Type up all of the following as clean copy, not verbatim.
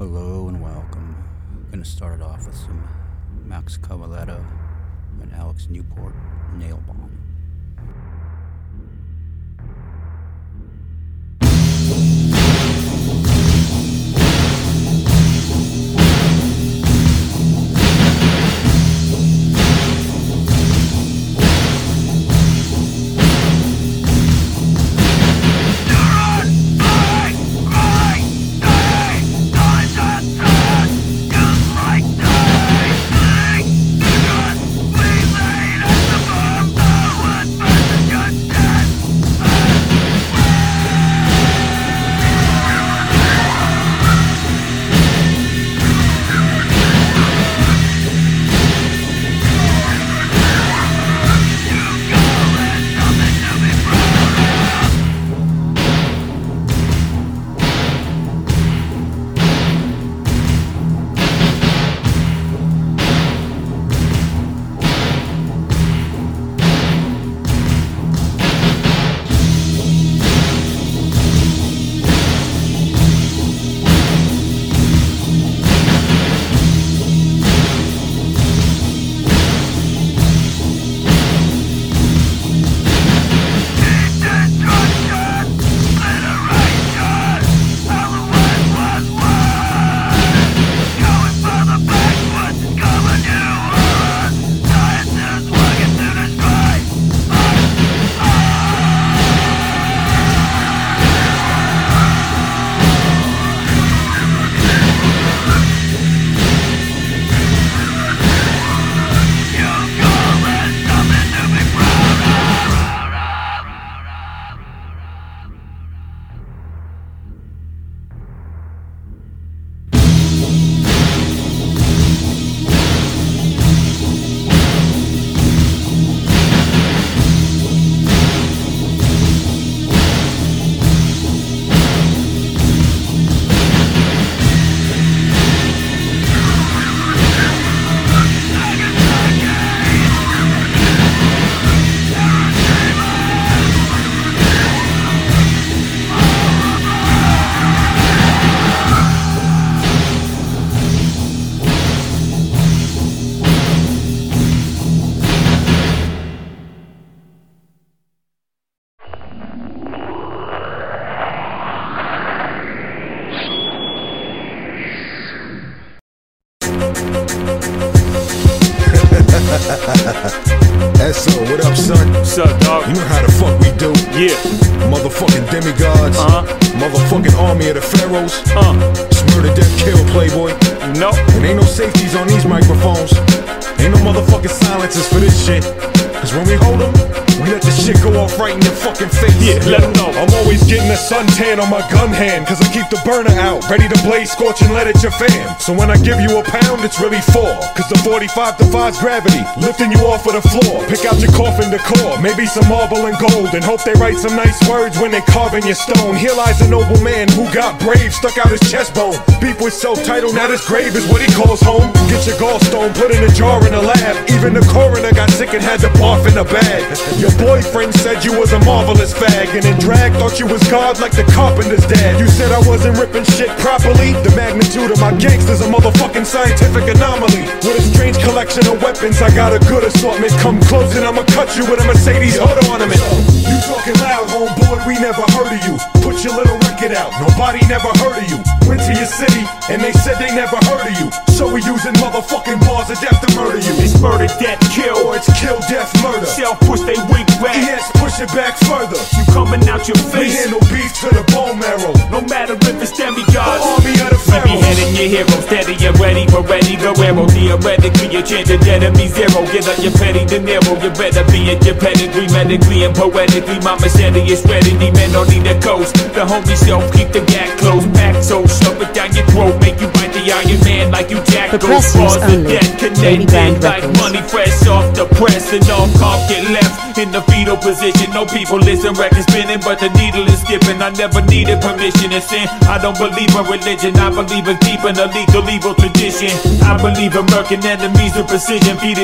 Hello and welcome. I'm going to start it off with some Max Cavalletto and Alex Newport, Nail Bomb. So, what up, son? What's up, dog? You know how the fuck we do. Yeah. Motherfucking demigods. Motherfucking army of the pharaohs. Murder, death, kill, playboy. No. And ain't no safeties on these microphones. Ain't no motherfucking silencers for this shit. Cause when we hold them, we let the shit go off right in your fucking face. Yeah, let them know. I'm always getting a suntan on my gun hand, cause I keep the burner out, ready to blaze, scorch and let it your fam. So when I give you a pound, it's really 4, cause the 45 defies gravity, lifting you off of the floor. Pick out your coffin decor, maybe some marble and gold, and hope they write some nice words when they carving your stone. Here lies a noble man who got brave, stuck out his chest bone. Beef with self-titled, now this grave is what he calls home. Get your gallstone, put in a jar in the lab. Even the coroner got sick and had to barf in a bag. Your boyfriend said you was a marvelous fag, and in drag thought you was God like the carpenter's dad. You said I wasn't ripping shit properly. The magnitude of my gangster's a motherfucking scientific anomaly. With a strange collection of weapons, I got a good assortment. Come close and I'ma cut you with a Mercedes hood ornament. You talking loud, homeboy, we never heard of you. Put your little record out, nobody never heard of you. Went to your city, and they said they never heard of you. So we using motherfucking bars of death to murder you. It's murder, death, kill. Or it's kill, death, murder. Self-push, they weak back. Yes, push it back further. You coming out your We face. handle beef to the bone marrow. No matter if it's demigods. Army of the We be pharaohs. heading your hero, steady and ready for ready go arrow. Theoretically, your chance of enemy zero. Get up your petty De Niro. You better be in your pedigree, medically and poetically. My machete is ready, the men don't need a coast. The homie self keep the gap closed. Back so shove it down your throat, make you bite the Iron Man like you Jack. For Goes Preston's bars to only, death, Baby Band connected like Records. money fresh off the press. And all cough get left in the fetal position. No people listen, record spinning, but the needle is skipping. I never needed permission to sin. I don't believe in religion, I believe in keeping a legal evil tradition. I believe in murking enemies with precision, feeding the fishes.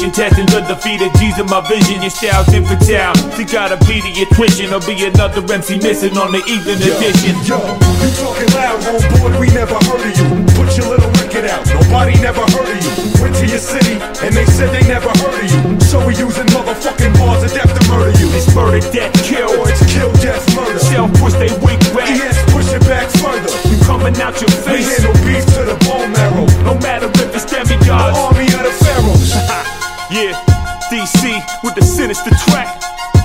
mission. Testing undefeated G's in my vision. Your style's infantile. You gotta be the attrition or be another MC missing on the evening edition. Yo, you talking loud, homeboy, we never heard of you. Put your little record out, nobody never heard of you. Went to your city, and they said they never heard of you. So we using motherfucking bars of death to murder you. It's murder, death, kill. Or it's kill, death, murder. Self-push, they weak back. Yes, push it back further. You coming out your We face. handle beef to the bone marrow. No matter if it's The demigods. army of the pharaohs. Yeah, DC with the sinister track.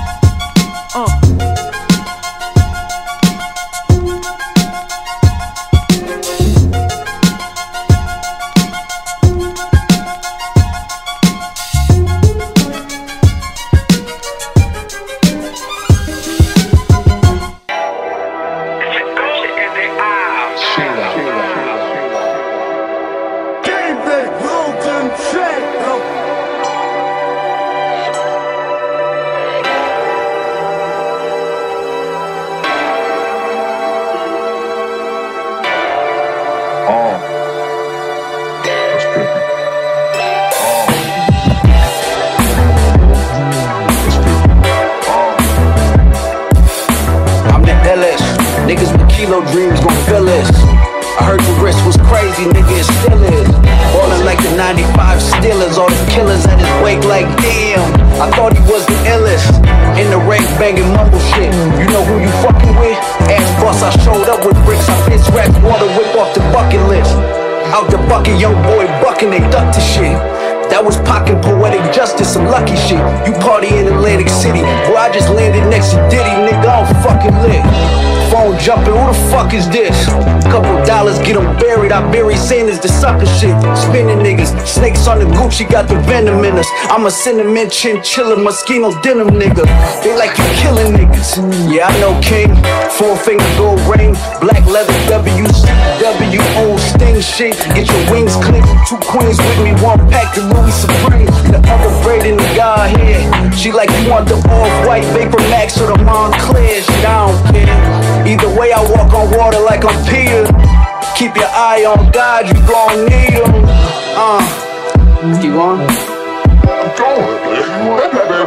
Niggas with kilo dreams gon' feel this. I heard the wrist was crazy, nigga, it still is. Ballin' like the 95 Steelers, all the killers at his wake like damn. I thought he was the illest. In the rave banging mumble shit. You know who you fucking with? Ass boss, I showed up with bricks. I piss rats, water whip off the bucket list. Out the bucket, young boy bucking, they duck to shit. That was Pac and Poetic Justice, some lucky shit. You party in Atlantic City, bro, I just landed next to Diddy, nigga, I'm fucking lit. Phone jumping, who the fuck is this? Couple dollars, get them buried, I bury Sanders, the sucker shit. Spinning niggas, snakes on the Gucci, got the venom in us. I'm a cinnamon chinchilla, mosquito denim nigga. They like you killing niggas. Yeah, I know King, 4 finger gold ring, black leather WCWO sting shit. Get your wings clipped, 2 queens with me, 1 pack of Louis Supreme. The other braid in the Godhead. She like you want the off-white Vapor Max or the Montclair. Shit, I don't care. Either way, I walk on water like I'm Peter. Keep your eye on God, you gon' need him. You on? I'm going.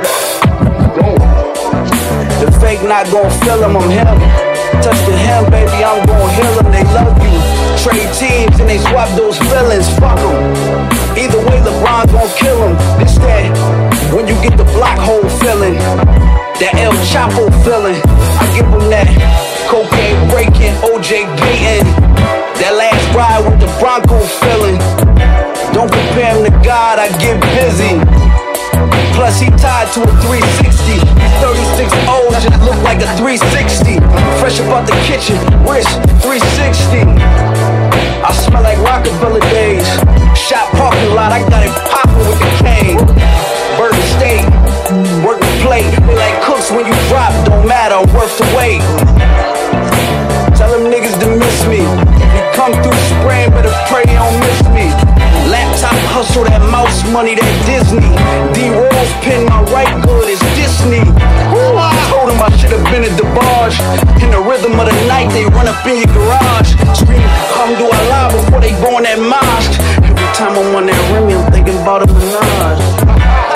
The fake not gon' feel him, I'm him. Touch the hem, baby, I'm gon' heal him. They love you. Trade teams and they swap those feelings. Fuck them. Either way, LeBron gon' kill him. This that when you get the block hole feeling. That El Chapo feeling. I give him that cocaine breaking, OJ beating. That last ride with the Bronco feeling. Don't compare him to God, I get busy. Plus he tied to a 360. 36 O's just look like a 360. Fresh up out the kitchen, wrist 360. I smell like Rockefeller days. Shop parking lot, I got it poppin' with the cane. Burger steak, work the plate. They like cooks when you drop, don't matter, I'm worth the wait. Tell them niggas to miss me. You come through spraying, better pray they don't miss me. Laptop hustle, that mouse money, that Disney. D-Rose pin, my right good is Disney. Told him I should've been at the barge. In the rhythm of the night, they run up in your garage. Scream, come do Allah before they go in that mosque. Every time I'm on that Remy, I'm thinking about a Minaj.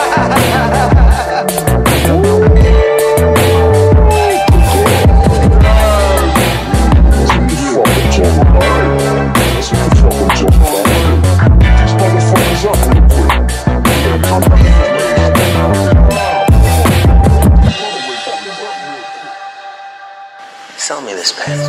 Sell me this pen.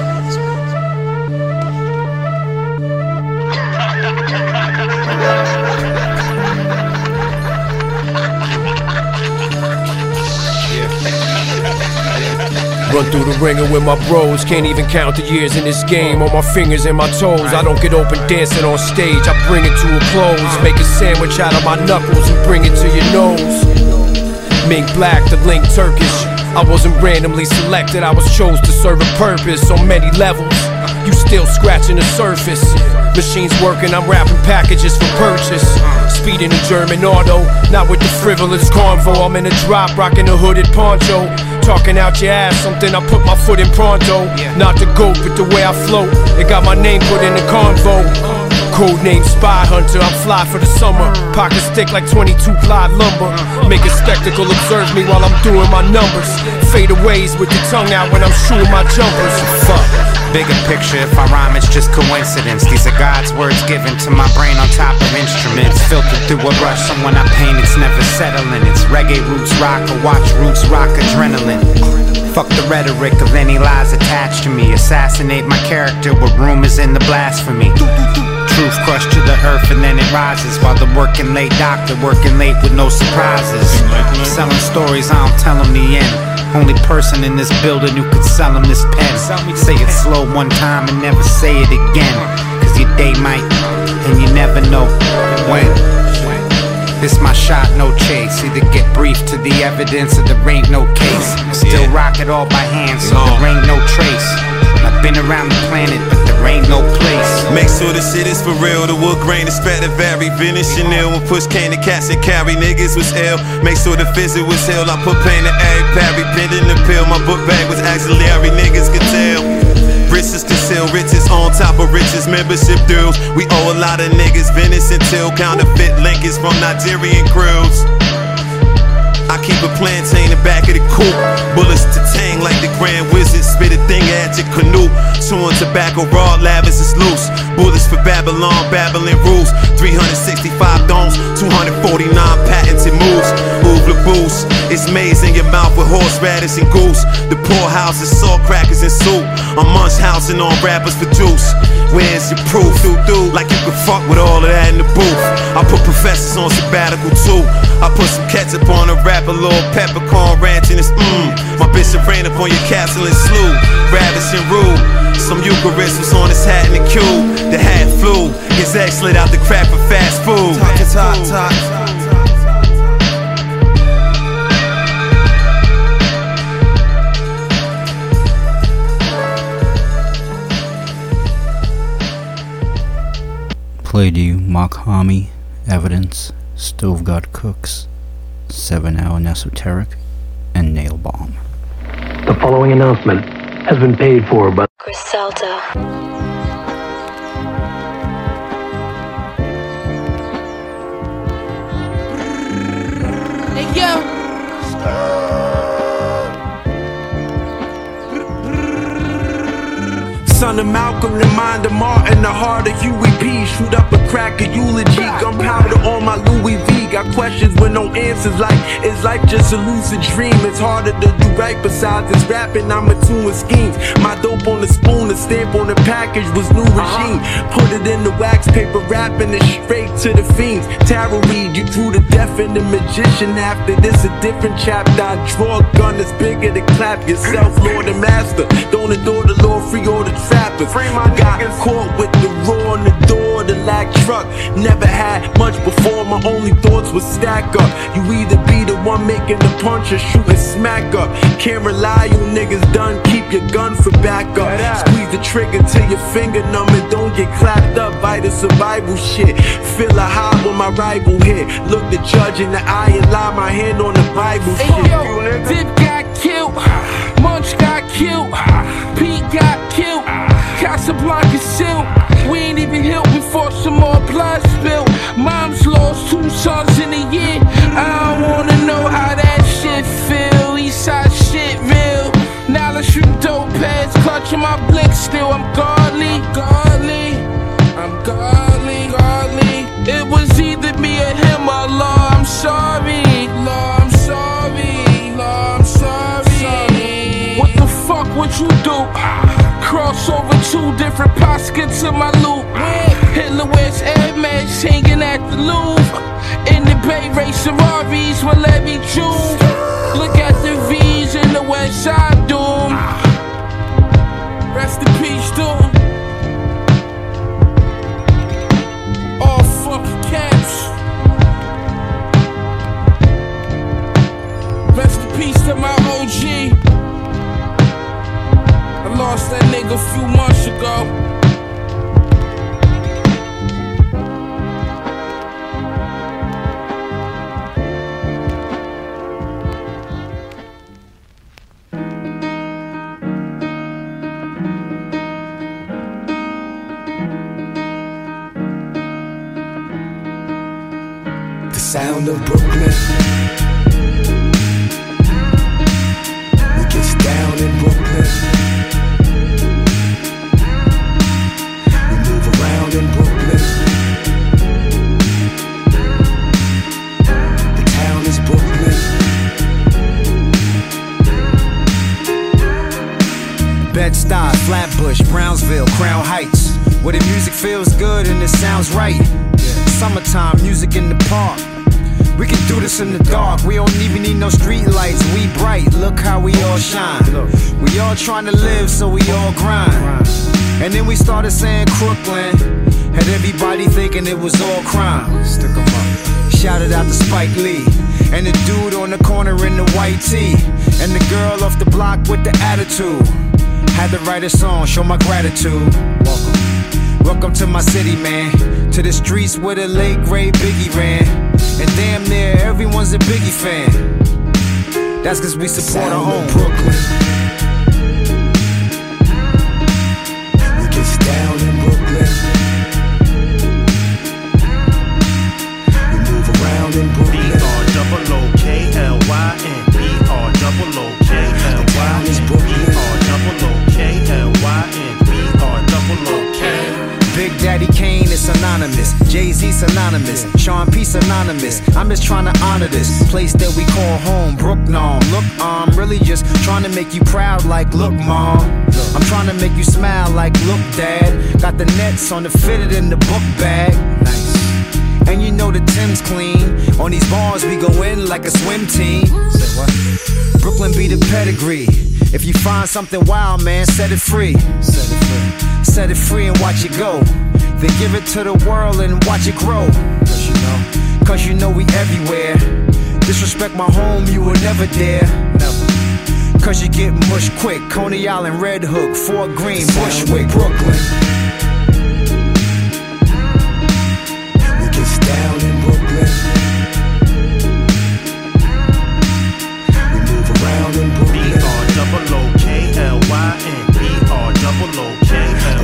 Run through the ringer with my bros. Can't even count the years in this game. On my fingers and my toes. I don't get open dancing on stage. I bring it to a close. Make a sandwich out of my knuckles and bring it to your nose. Mink black, the link Turkish. I wasn't randomly selected, I was chose to serve a purpose on many levels. You still scratching the surface. Machines working, I'm wrapping packages for purchase. Speeding a German auto, not with the frivolous convo. I'm in a drop, rocking a hooded poncho. Talking out your ass, something I put my foot in pronto. Not the goat, but the way I float. They got my name put in the convo. Codename Spy Hunter, I'm fly for the summer. Pocket stick like 22 ply lumber. Make a spectacle, observe me while I'm doing my numbers. Fadeaways with your tongue out when I'm shooting my jumpers. Fuck. Bigger picture, if I rhyme, it's just coincidence. These are God's words given to my brain on top of instruments. Filtered through a rush, someone I paint, it's never settling. It's reggae roots rock, or watch roots rock adrenaline. Fuck the rhetoric of any lies attached to me. Assassinate my character with rumors in the blasphemy. Truth crushed to the earth and then it rises. While the working late doctor working late with no surprises. Selling stories, I don't tell them the end. Only person in this building who could sell him this pen. Say it slow one time and never say it again. Cause your day might, and you never know when. This my shot, no chase. Either get brief to the evidence or there ain't no case. Still rock it all by hand, so there ain't no trace. I've been around the planet, but there ain't no place. Make sure the shit is for real. The wood grain is fat and vary. Vintage Chanel when push came to cats and carry niggas was ill. Make sure the visit was hell. I put pain to every parry. Pinned in the pill. My book bag was auxiliary. Niggas could tell. Riches conceal riches on top of riches. Membership dues. We owe a lot of niggas. Venice until counterfeit Lincolns from Nigerian crews. I keep a plantain in the back of the coupe. Bullets to tang like the Grand Wizard. Spit a thing at your canoe. Chewing tobacco raw, lavish is loose. Bullets for Babylon, babbling rules. 365 domes, 249 patented moves. Ouvre boost, it's maize in your mouth with horseradish and goose. The poorhouse is salt crackers and soup. I'm munch housing on rappers for juice. Where's your proof? Do like you can fuck with all of that in the booth. I put professors on sabbatical too. I put some ketchup on a rap, a little peppercorn ranch and it's My bishop ran up on your castle and slew. Ravish and rude. Some Eucharist was on his hat in the queue. The hat flew. His ex slid out the crack for fast food. Talk. Played you Mokhami, Evidence, Stove God Cooks, 7 Hour Esoteric, and Nail Bomb. The following announcement has been paid for by Griselda. Hey yo. Son of Malcolm, the mind of Martin, the heart of Huey P. Shoot up a crack, a eulogy, gunpowder on my Louis V. Got questions with no answers, like, is life just a lucid dream? It's harder to do right besides this rapping, I'm attuned with schemes. My dope on the spoon, the stamp on the package was new regime. Put it in the wax paper, rapping it straight to the fiends. Tarot read, you drew the deaf and the magician. After this, a different chapter. I draw a gun that's bigger to clap yourself, Lord and Master. Don't adore the Lord, free all the trappers. Got caught with the raw on the door, the lag truck. Never had much before, my only thoughts would stack up. You either be the one making the punch or shooting smack up. Can't rely on niggas done, keep your gun for backup. Squeeze the trigger till your finger numb and don't get clapped up by the survival shit. Feel a high when my rival hit. Look the judge in the eye and lie my hand on the Bible shit. Yo, Dip got killed, Munch got killed, Pete got killed, Casablanca silk. We ain't even healed before some more blood spilled. Mom's lost 2 sons in a year. I don't wanna know how that shit feel. Eastside shit real. Now let's shoot dope heads, clutching my blick still. I'm godly. It was either me or him, or Lord, I'm sorry. What the fuck would you do? Cross over 2 different pockets of my loot. Hitler wears Air Max hanging at the Louvre. In the Bay racing Rarries with Levy June. Look at the V's in the West Side Doom. Rest in peace, Doom. All fucking cats. Rest in peace to my OG. I lost that nigga a few months ago. sound of Brooklyn. We get down in Brooklyn. We move around in Brooklyn. The town is Brooklyn. Bed-Stuy, Flatbush, Brownsville, Crown Heights, where the music feels good and it sounds right. Summertime, music in the park. We can do this in the dark. We don't even need no street lights. We bright, look how we all shine. We all trying to live, so we all grind. And then we started saying Crooklyn. Had everybody thinking it was all crime. Stick 'em up. Shouted out to Spike Lee and the dude on the corner in the white tee, and the girl off the block with the attitude. Had to write a song, show my gratitude. Welcome to my city, man. To the streets where the late great Biggie ran. And damn near everyone's a Biggie fan. That's cause we support our own Brooklyn. We get down in Brooklyn. We move around in Brooklyn. B-R-O-O-K-L-Y-N. B-R-O-O-K-L-Y-N. Is Brooklyn. B-R-O-O-K-L-Y-N. B-R-O-O-K. Big Daddy Kane is synonymous, Jay-Z synonymous, Sean P synonymous. I'm just trying to honor this place that we call home, Brooklyn. Look, I'm really just trying to make you proud like, look, Mom. I'm trying to make you smile like, look, Dad. Got the nets on the fitted in the book bag. Nice. And you know the Tim's clean. On these bars we go in like a swim team. Say what? Brooklyn be the pedigree. If you find something wild, man, set it free. Set it free. Set it free and watch it go. Then give it to the world and watch it grow. Cause you know we everywhere. Disrespect my home, you will never dare. Never. Cause you get mushed quick. Coney Island, Red Hook, Fort Greene, Bushwick, Brooklyn. We get down in Brooklyn. We move around in Brooklyn. B-R-O-O-K-L-Y-N. B-R-O-O-K-L-Y-N.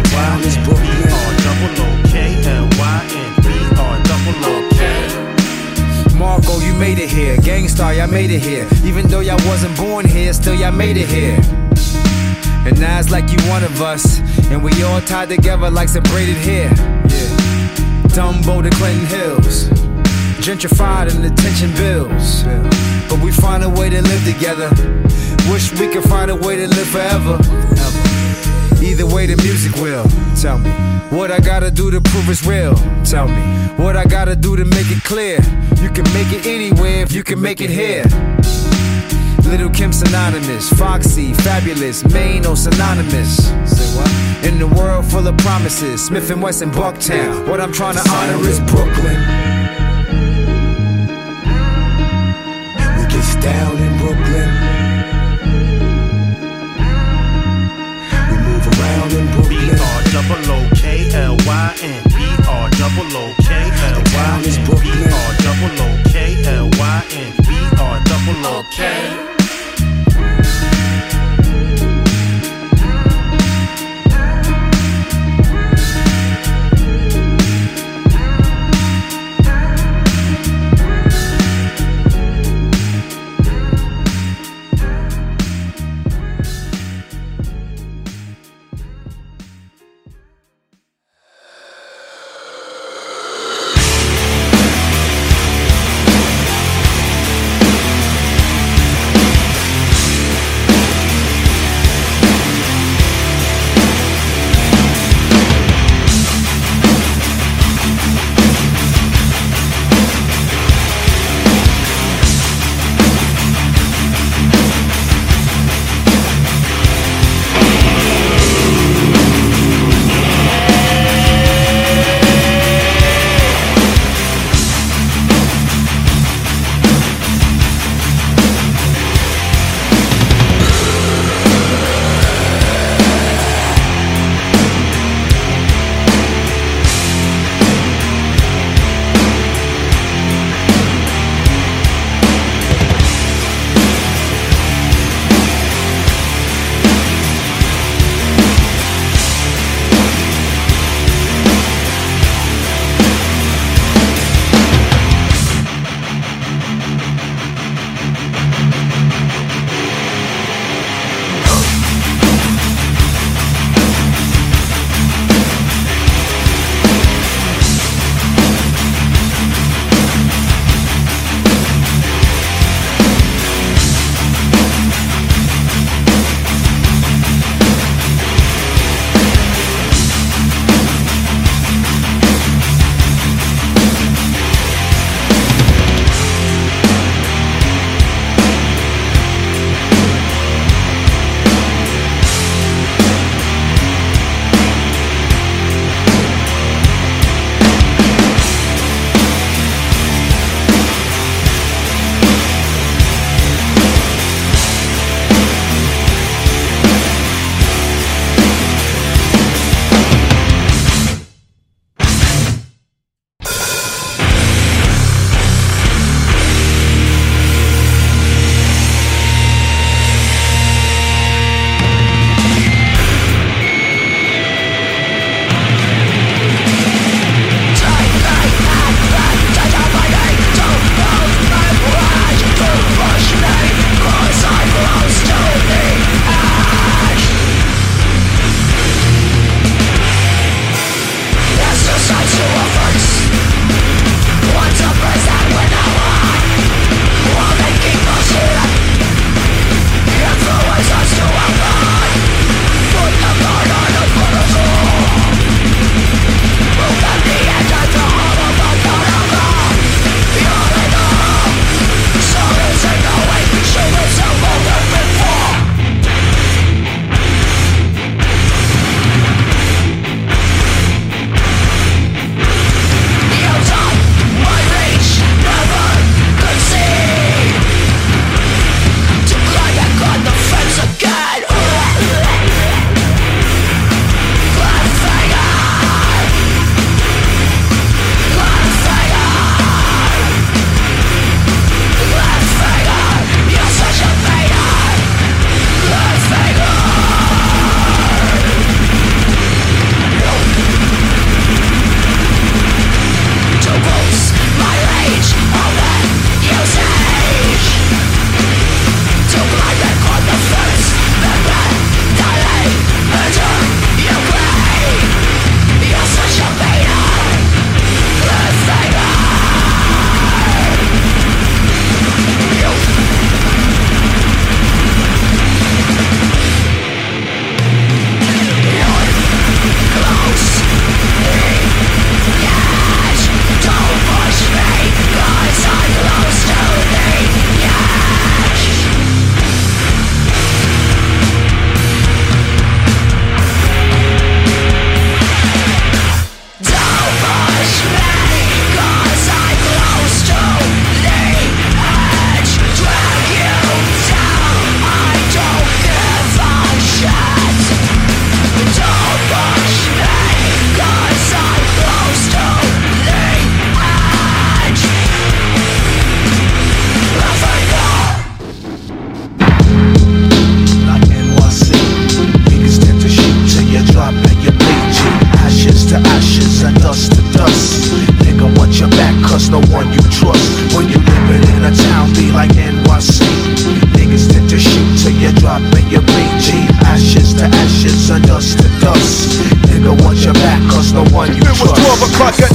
B-R-O-O-K-L-Y-N. B-R-O-O-K. Marco, you made it here. Gangstar, y'all made it here. Even though y'all wasn't born here, still y'all made it here. And now it's like you one of us, and we all tied together like some braided hair. Yeah. Dumbo to Clinton Hills, gentrified and attention bills. But we find a way to live together. Wish we could find a way to live forever. Either way the music will. Tell me what I gotta do to prove it's real. Tell me what I gotta do to make it clear. You can make it anywhere if you can make it here. Little Kim synonymous, Foxy, fabulous, Maine, oh synonymous. Say what? In the world full of promises, Smith and Wesson, Bucktown. What I'm trying to honor is Brooklyn. We get down in Brooklyn. We move around in Brooklyn. B-R-O-O-K-L-Y-N. B-R-O-O-K-L-Y-N. B-R-O-O-K-L-Y-N. B-R-O-O-K.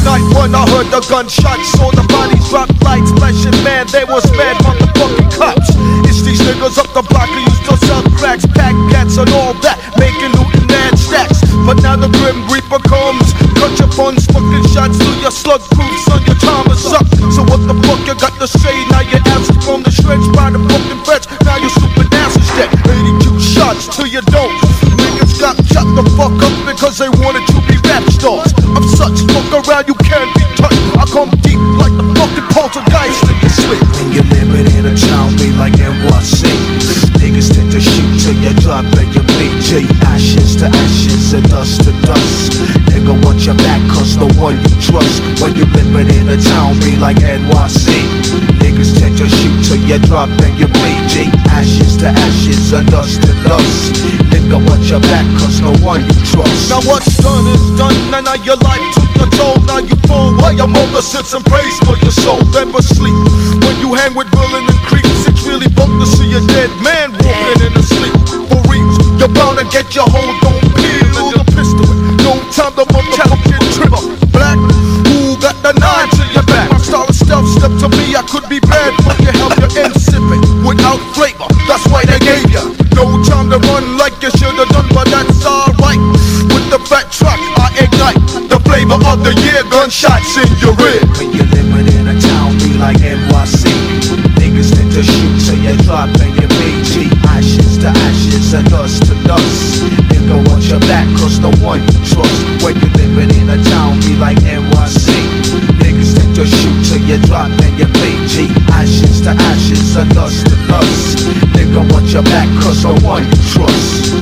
Night one, I heard the gunshots, saw the bodies drop, lights flashing, man, they was mad motherfucking cops. It's these niggas up the block who used to sell cracks, pack cats and all that, making loot and mad stacks. But now the Grim Reaper comes, cut your funds, fucking shots through your slug proof, son, your time is up. So what the fuck you got to say? Now your ass is from the shreds by the fucking feds. Now your stupid ass is dead. 82 shots till you don't. Niggas got shot the fuck up because they wanted to be rap stars. I'm such fuck around, you can't be touched. I come deep like the fucking poltergeist in your sleep. When you living in a town be like NYC, niggas tend to shoot till you drop and you BG. Ashes to ashes and dust to dust. Nigga want your back cause the one you trust. When you living in a town be like NYC, niggas tend to shoot till you drop and you BG. Ashes to ashes and dust to dust. Nigga want your back cause no one you trust. Now what's done is done, and now your life took a toll. Now you fall while your mother sits and prays for your soul. Never sleep when you hang with villain and creeps. It's really bump to see a dead man walking in the sleep. For reals, you're bound to get your whole dome peeled and your pistol. No time to motherfucking trip up. Black, who got the 9 to your back? My style of stealth, step to me, I could be bad, but you help your insipid without flavor. That's why they gave ya no time to run like you should've done, but that's alright. With the fat truck, I ignite the flavor of the year. Gunshots in your rear. When you living in a town be like NYC, niggas tend to shoot till you drop and you BG. Ashes to ashes and dust to dust. Nigga want your back cause the one you trust. When you living in a town be like NYC, niggas tend to shoot till you drop and you BG. Ashes to ashes and dust to dust. Nigga want your back cause the one you trust.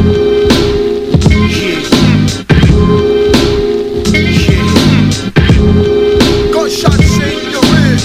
Gunshots in your ear.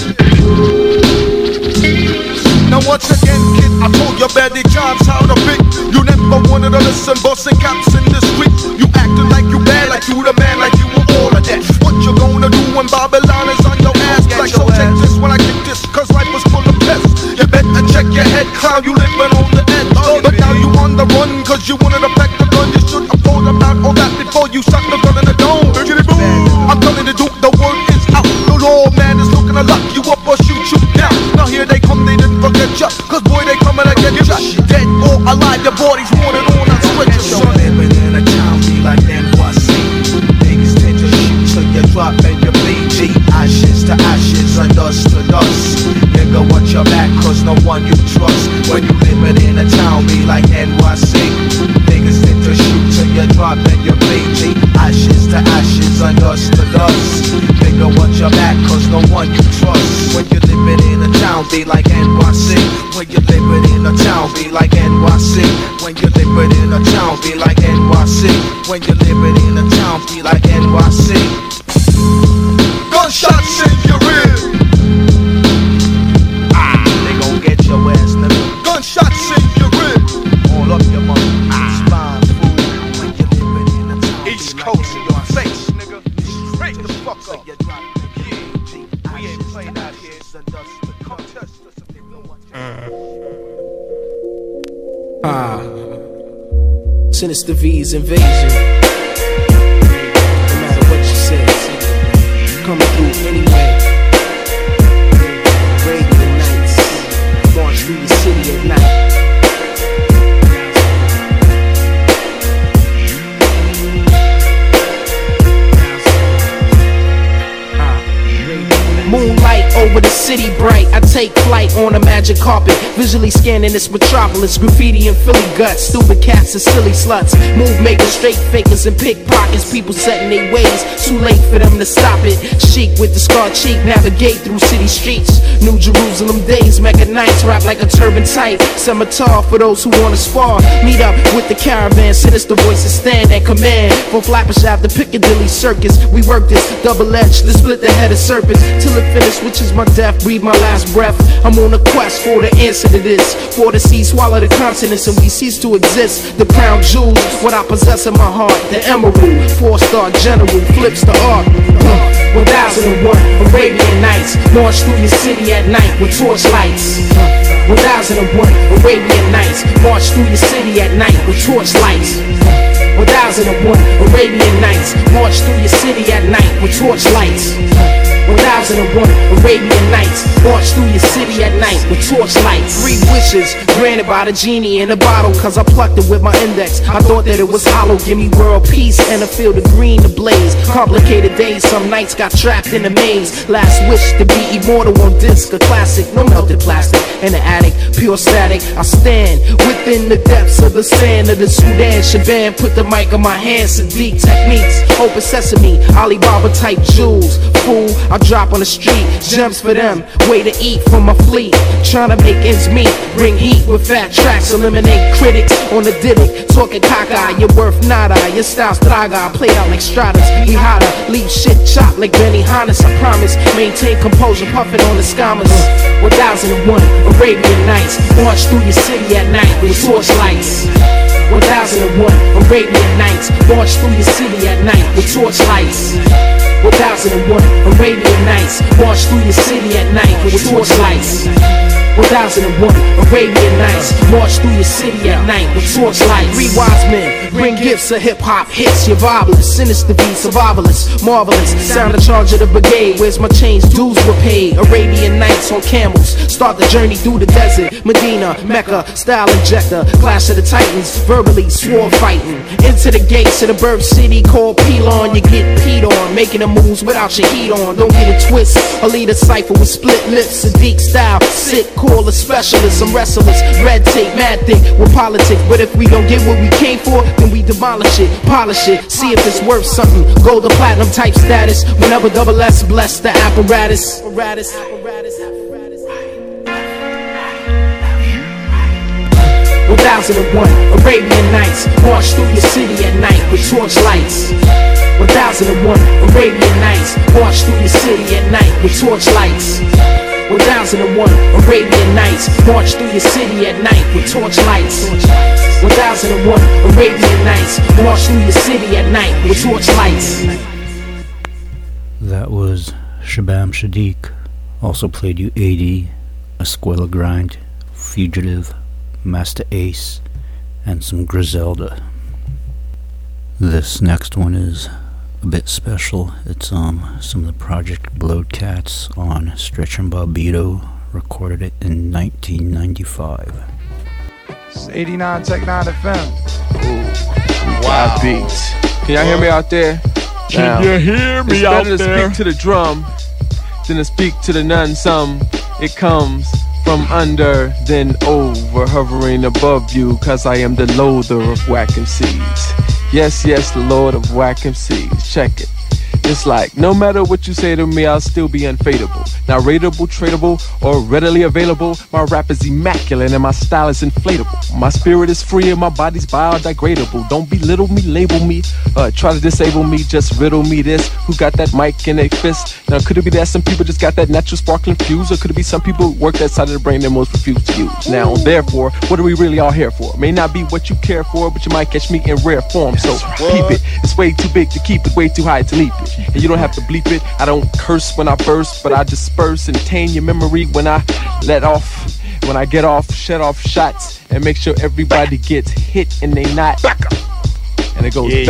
Now once again, kid, I told you Betty Jobs how to pick. You never wanted to listen, busting caps in the street. You acting like you bad, like you the man, like you were all of that. What you gonna do when Babylon is on your ass? Like so check this when I kick this, cause life was full of pests. You better check your head, clown, you living on the edge. But now you on the run, cause you wanted to pack the gun. You should have thought about all that before you shot the gun in the dome. I'm telling the Duke, the word is out. The law man is looking to lock you up or shoot you down. Now here they come, they didn't forget ya, cause boy they coming to get ya. Dead or alive, your body's wanted on a stretcher. So living in a town be like NYC, niggas tend to shoot till you drop and you BG. Ashes to ashes and dust to dust. Nigga want your back cause no one you trust. When you living in a town be like NYC, niggas tend to shoot till you drop and you BG. Ashes to ashes and dust to dust. Nigga want your back cause no one you trust. When you living in a town be like NYC. When you living in a town be like NYC. When you living in a town be like NYC. When you living in a town be like NYC. Gunshots in your ear. They gon' get your ass, nigga. Gunshots in your ear. All up your mother spine, fool. When you living in a town East Coast in your face, nigga. Straight the fuck up. We ain't playing out here. Sinister V's invasion. No matter what you say, coming through anyway. Radio nights, march through the city at night. Moonlight over the city bright. I take flight on a magic carpet, visually scanning this metropolis. Graffiti and Philly guts, stupid cats and silly sluts. Move makers, straight fakers and pickpockets. People setting their ways, too late for them to stop it. Chic with the scar cheek, navigate through city streets. New Jerusalem days, mega nights, rap like a turban tight. Scimitar for those who wanna spar. Meet up with the caravan, sinister voices stand and command. From Flappers Ave to Piccadilly Circus, we work this double-edged to split the head of serpents till it finish, which is my death, breathe my last breath. I'm on a quest for the answer to this. For the sea, swallow the continents and we cease to exist. The crown jewels, what I possess in my heart. The emerald, 4-star general, flips the art. 1001, Arabian Nights, march through your city at night with torch lights. 1001 Arabian Nights, march through your city at night with torch lights. 1001 Arabian Nights, march through your city at night with torch lights. 1001 Arabian Nights, march through your city at night with torch lights. 3 wishes granted by the genie in a bottle, cause I plucked it with my index. I thought that it was hollow. Give me world peace and a field of green to blaze. Complicated days, some nights got trapped in a maze. Last wish to be immortal on disc, a classic. No melted plastic in the attic, pure static. I stand within the depths of the sand of the Sudan. Shaban put the mic on my hand. Sadiq techniques, open sesame, Alibaba type jewels. Fool, I drop on the street, gems for them, way to eat for my fleet. Tryna make ends meet, bring heat with fat tracks, eliminate critics on the Diddick. Talking caca, you're worth nada, your style's traga. Played out like Stratas, we hotter, leave shit chopped like Benny Hannes. I promise, maintain composure, puffin' on the scammers. 1001 Arabian Nights, march through your city at night with torch lights. 1001 Arabian Nights, march through your city at night with torch lights. 1001 Arabian Nights, march through your city at night with torch lights. 1001 Arabian Nights, march through your city at night with torch lights. 3 wise men bring gifts of hip-hop hits. Your vibeless, sinister beat, survivalists, marvelous. Sound in charge of the brigade. Where's my chains? Dues were paid. Arabian Nights on camels, start the journey through the desert. Medina, Mecca, style injector. Clash of the Titans, verbally sword fighting. Into the gates of the birth city called Pelon. You get peed on, making the moves without your heat on. Don't get it twist, a leader cipher with split lips. Sadiq style, sit, call a specialist. I'm restless, red tape, mad thick with politics. But if we don't get what we came for, then we demolish it, polish it, see if it's worth something. Gold or platinum type status, whenever double S bless the apparatus. 1001 Arabian Nights, march through your city at night with torch lights. 1001 Arabian Nights, march through your city at night with torch lights. 1001 Arabian Nights, march through your city at night with torch lights. 1001 Arabian Nights, march through your city at night with torch lights. That was Shabam Sadiq. Also played you 80, Escuela Grind, Fugitive, Master Ace, and some Griselda. This next one is a bit special. It's some of the Project Blowed Cats on Stretch and Bobbito. Recorded it in 1995. It's 89 Tech 9 FM. Ooh, wow. Beats. Can y'all hear me out there? Can you hear me out there? It's better to speak to the drum than to speak to the none. Some it comes from under, then over, hovering above you, cause I am the loader of whack MCs. Yes, the lord of whack MCs. Check it. It's like, no matter what you say to me, I'll still be unfadable. Not rateable, tradable, or readily available. My rap is immaculate and my style is inflatable. My spirit is free and my body's biodegradable. Don't belittle me, label me, try to disable me, just riddle me this. Who got that mic in their fist? Now could it be that some people just got that natural sparkling fuse? Or could it be some people work that side of the brain that most refuse to use? Now therefore, what are we really all here for? May not be what you care for, but you might catch me in rare form. So peep it, it's way too big to keep it, way too high to leap it. And you don't have to bleep it. I don't curse when I burst, but I disperse and tame your memory when I let off. When I get off, shut off shots and make sure everybody gets hit and they not back up. And it goes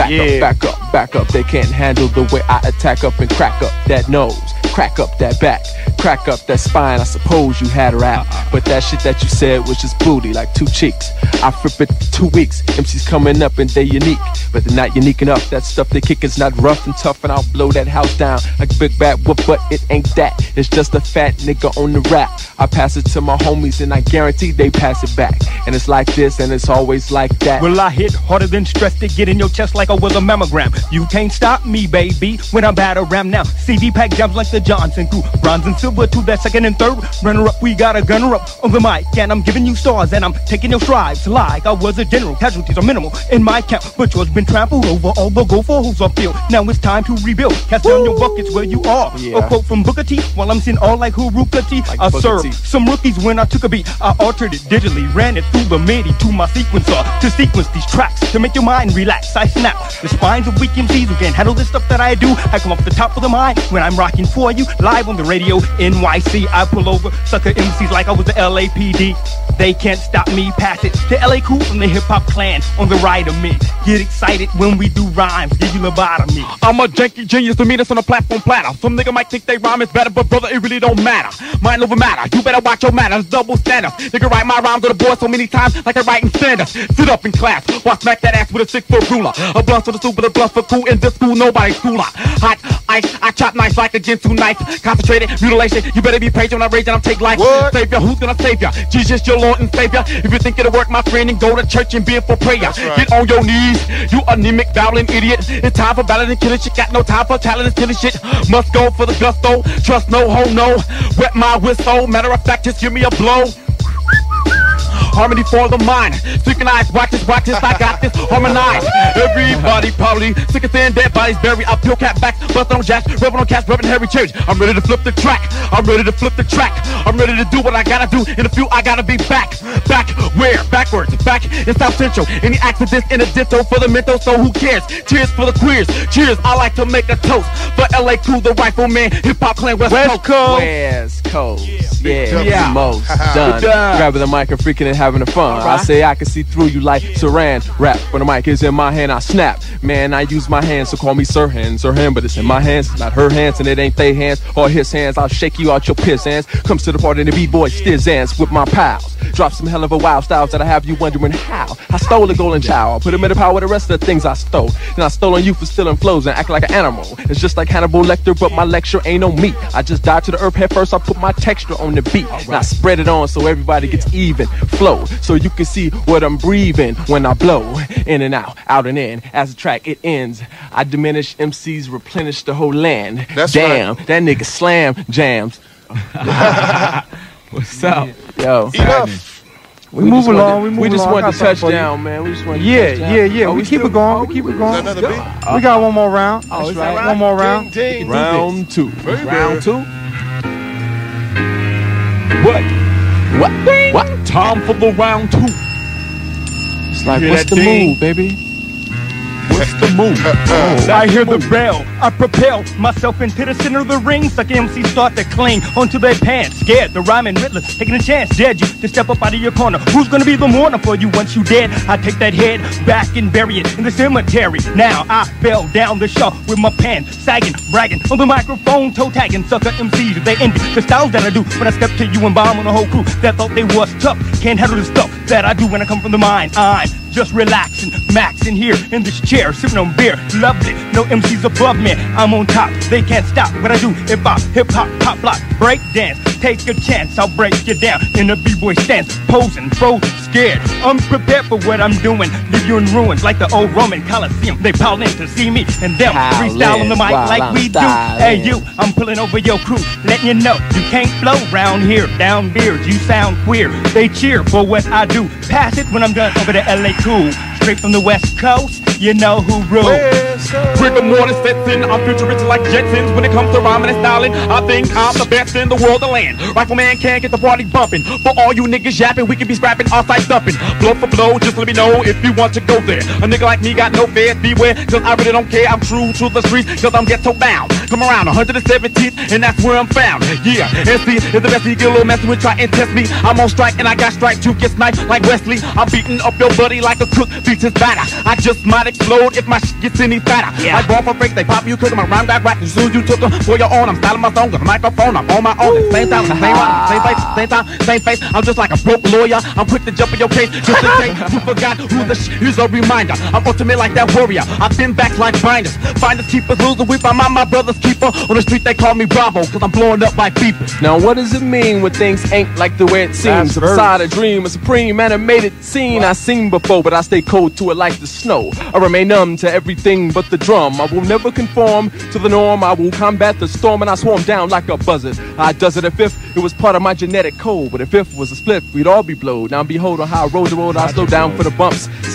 back up. They can't handle the way I attack up and crack up that nose, crack up that back, crack up that spine. I suppose you had rap, but that shit that you said was just booty like 2 cheeks. I flip it 2 weeks. MC's coming up and they unique, but they're not unique enough. That stuff they kick is not rough and tough, and I'll blow that house down like a big bad whoop. But it ain't that. It's just a fat nigga on the rap. I pass it to my homies and I guarantee they pass it back. And it's like this and it's always like that. Well, I hit harder than stress to get in your chest like I was a mammogram. You can't stop me, baby, when I'm batter ram now. CD pack jumps like the Johnson crew. Bronze and silver to that second and third. Runner up, we got a gunner up on the mic, and I'm giving you stars and I'm taking your strides like I was a general. Casualties are minimal in my count, but yours been trampled over. All the go for who's off field. Now it's time to rebuild. Cast down your buckets where you are. A quote from Booker T. While I'm seeing all like Haruka T. Like I served some rookies when I took a beat. I altered it digitally, ran it through the MIDI to my sequencer to sequence these tracks to make your mind relax. I snap the spines of weak MCs who can't handle the stuff that I do. I come off the top of the mind when I'm rocking for you live on the radio NYC, I pull over, sucker MCs like I was the LAPD. They can't stop me, pass it to LA Cool from the Hip Hop Clan on the right of me. Get excited when we do rhymes, give you lobotomy. I'm a janky genius, the meanest on the platform platter. Some nigga might think they rhyme is better, but brother, it really don't matter. Mind over matter, you better watch your manners, double standards. Nigga write my rhymes on the board so many times like I write in standards. Sit up in class, watch smack that ass with a 6-foot ruler. A blunt for the soup, but a blunt for cool. In this school, nobody's cooler. Hot ice, I chop nice like a Ginsu knife. Concentrated, mutilation, you better be patient when I rage and I'm take life. What? Savior, who's gonna save ya? Jesus, your Lord and Savior. If you think it'll work, my friend, then go to church and be in for prayer. Right. Get on your knees, you anemic, babbling idiot. It's time for battling and killing shit. Got no time for talent and killing shit. Must go for the gusto. Trust no ho no. Wet my whistle. Matter of fact, just give me a blow. Harmony for the mind. Synchronize, watch this, I got this. Harmonize. Everybody probably sick of seeing dead bodies buried. I peel cat backs, bustin' on jacks, rubbing on cats, rubbing Harry Church. I'm ready to flip the track. I'm ready to flip the track. I'm ready to do what I gotta do. In a few, I gotta be back. Back where? Backwards. Back in South Central. Any accidents in a ditto for the mental, so who cares? Cheers for the queers. Cheers, I like to make a toast. For LA Cool, the Rifleman, Hip Hop Clan, West Coast. West Coast. Yeah. Most done. Grabbing the mic and freaking and having the fun. Right. I say I can see through you like Saran Rap. When the mic is in my hand, I snap. Man, I use my hands, so call me Sirhan, but it's in my hands, not her hands, and it ain't they hands or his hands. I'll shake you out your piss hands. Comes to the party in the B-boy stiz with my pals. Drop some hell of a wild styles that I have you wondering how. I stole the golden child, I put him in the power with the rest of the things I stole. Then I stole on you for stealing flows and acting like an animal. It's just like Hannibal Lecter, but my lecture ain't on me. I just dive to the earth head first, I put my texture on the beat. And I spread it on so everybody gets even flow. So you can see what I'm breathing when I blow. In and out and in. As the track it ends, I diminish MCs, replenish the whole land. That's damn, right. That nigga slam jams. What's up? Yo. Enough. We move along. We just wanted to touch down, man. We just wanted to touch down. Yeah. We keep it going. We keep it going. Another beat? We got one more round. That's right. One more round. Round two. Round two. What? Time for the round two. It's like, what's the move, baby? What's the move? I hear the bell. I propel myself into the center of the ring. Suck MCs start to cling onto their pants. Scared, the rhyming Riddler taking a chance. Dared you to step up out of your corner. Who's gonna be the mourner for you once you dead? I take that head back and bury it in the cemetery. Now I fell down the shaw with my pants sagging, bragging on the microphone, toe tagging. Sucker MCs, they envy the styles that I do when I step to you and bomb on the whole crew that thought they was tough. Can't handle the stuff that I do when I come from the mind. I'm just relaxing, maxing here in this chair, sipping on beer. Lovely, no MCs above me. I'm on top, they can't stop what I do. If I hip hop, pop block, break dance, take a chance, I'll break you down in a b-boy stance, posing, frozen, scared, unprepared for what I'm doing. Leave you in ruins like the old Roman Coliseum. They pile in to see me and them freestyle on the mic like we do. Hey you, I'm pulling over your crew, letting you know you can't flow round here. Down beards, you sound queer. They cheer for what I do. Pass it when I'm done over to LA Cool. Straight from the West Coast, you know who rules. Rigor mortis sets in, I'm futuristic like Jetsons. When it comes to rhyming and styling, I think I'm the best in the world to land. Rifleman can't get the party bumping. For all you niggas yapping, we can be scrapping, off-site dumping. Blow for blow, just let me know if you want to go there. A nigga like me got no fear, beware, cause I really don't care. I'm true to the streets, cause I'm ghetto bound. Come around 117th, and that's where I'm found. Yeah, NC is the best, you get a little messy with try and test me. I'm on strike, and I got strike to get sniped like Wesley. I'm beating up your buddy like a cook beats his batter. I just might explode if my shit gets any fatter. Like born for breaks, they pop you cause my rhyme got right. As soon as you took them for your own, I'm styling my song, got a microphone, I'm on my own. At the same time, same rhyme, same place, same time, same face. I'm just like a broke lawyer. I'm quick to jump in your case, just in case you forgot who the is a reminder. I'm ultimate like that warrior. I've been back like binders. Finders, keepers, losers, weep. I'm my brother's keeper. On the street they call me Bravo, cause I'm blowing up by people. Now what does it mean when things ain't like the way it seems? Beside a dream, a supreme animated scene I've seen before, but I stay cold to it like the snow. I remain numb to everything but the drum. I will never conform to the norm. I will combat the storm and I swarm down like a buzzard. I does it at fifth, it was part of my genetic code. But if fifth was a split, we'd all be blowed. Now behold on how I rode the road, I slow down for the bumps.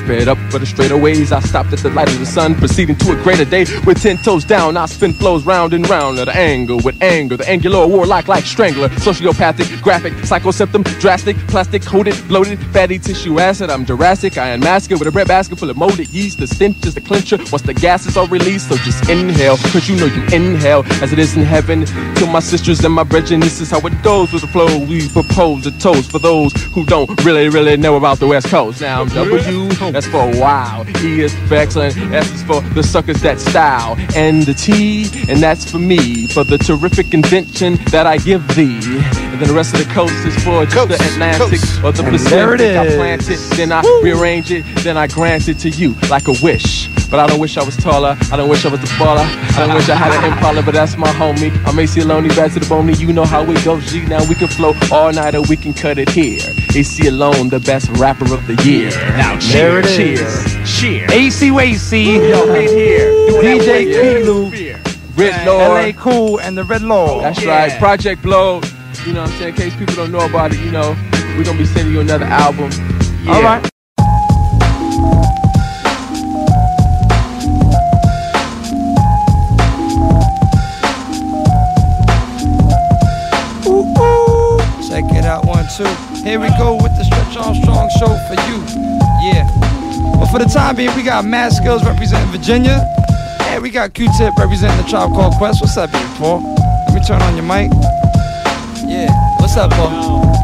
sped up for the straightaways. I stopped at the light of the sun, proceeding to a greater day. With 10 toes down, I spin flows round and round at an angle with anger. The angular warlock like strangler, sociopathic, graphic, psycho symptom, drastic, plastic, coated, bloated, fatty tissue acid. I'm Jurassic, I unmask it with a bread basket full of molded yeast. The stench is the clincher once the gases are released. So just inhale, cause you know you inhale as it is in heaven. To my sisters and my brethren, this is how it goes with the flow. We propose a toast for those who don't really know about the West Coast. Now I'm W, that's for wow. E is for excellent, S is for the suckers that style, and the T, and that's for me, for the terrific invention that I give thee. And then the rest of the coast is for just the Atlantic or the Pacific. I plant it, then I rearrange it, then I grant it to you like a wish. But I don't wish I was taller, I don't wish I was a baller, I don't wish I had an Impala, but that's my homie. I'm AC Alone, back to the bone, you know how it goes, G. Now we can flow all night or we can cut it here. AC Alone, the best rapper of the year. Now There it cheers, cheers. AC Wacy. Yo, right here. DJ Kilu. Red Lord. LA Cool and the Red Lord. That's right. Project Blow. You know what I'm saying? In case people don't know about it, you know, we're going to be sending you another album. Yeah. All right. Check it out, 1, 2. Here we go with the Stretch Armstrong show for you. Yeah. But for the time being, we got Mad Skills representing Virginia. And we got Q-Tip representing the Tribe Called Quest. What's up, big Paul? Let me turn on your mic. Yeah. What's up, Paul?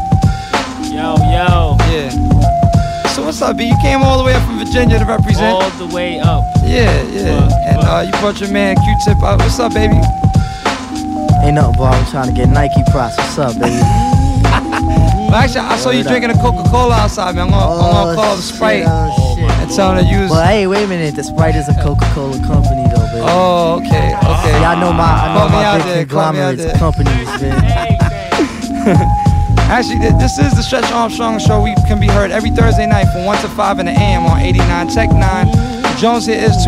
Yo. Yeah. So what's up, B? You came all the way up from Virginia to represent. All the way up. Yeah. And you brought your man Q-Tip out. What's up, baby? Ain't nothing, bro. I'm trying to get Nike props. What's up, baby? Well, actually, I saw you drinking a Coca-Cola outside, man. I'm gonna call the Sprite and tell them to use. Well, hey, wait a minute. The Sprite is a Coca-Cola company, though, baby. Oh, okay. Yeah, I know my big conglomerates companies, man. Actually, this is the Stretch Armstrong show. We can be heard every Thursday night from 1 to 5 in the AM on 89 Tech 9. Jones here is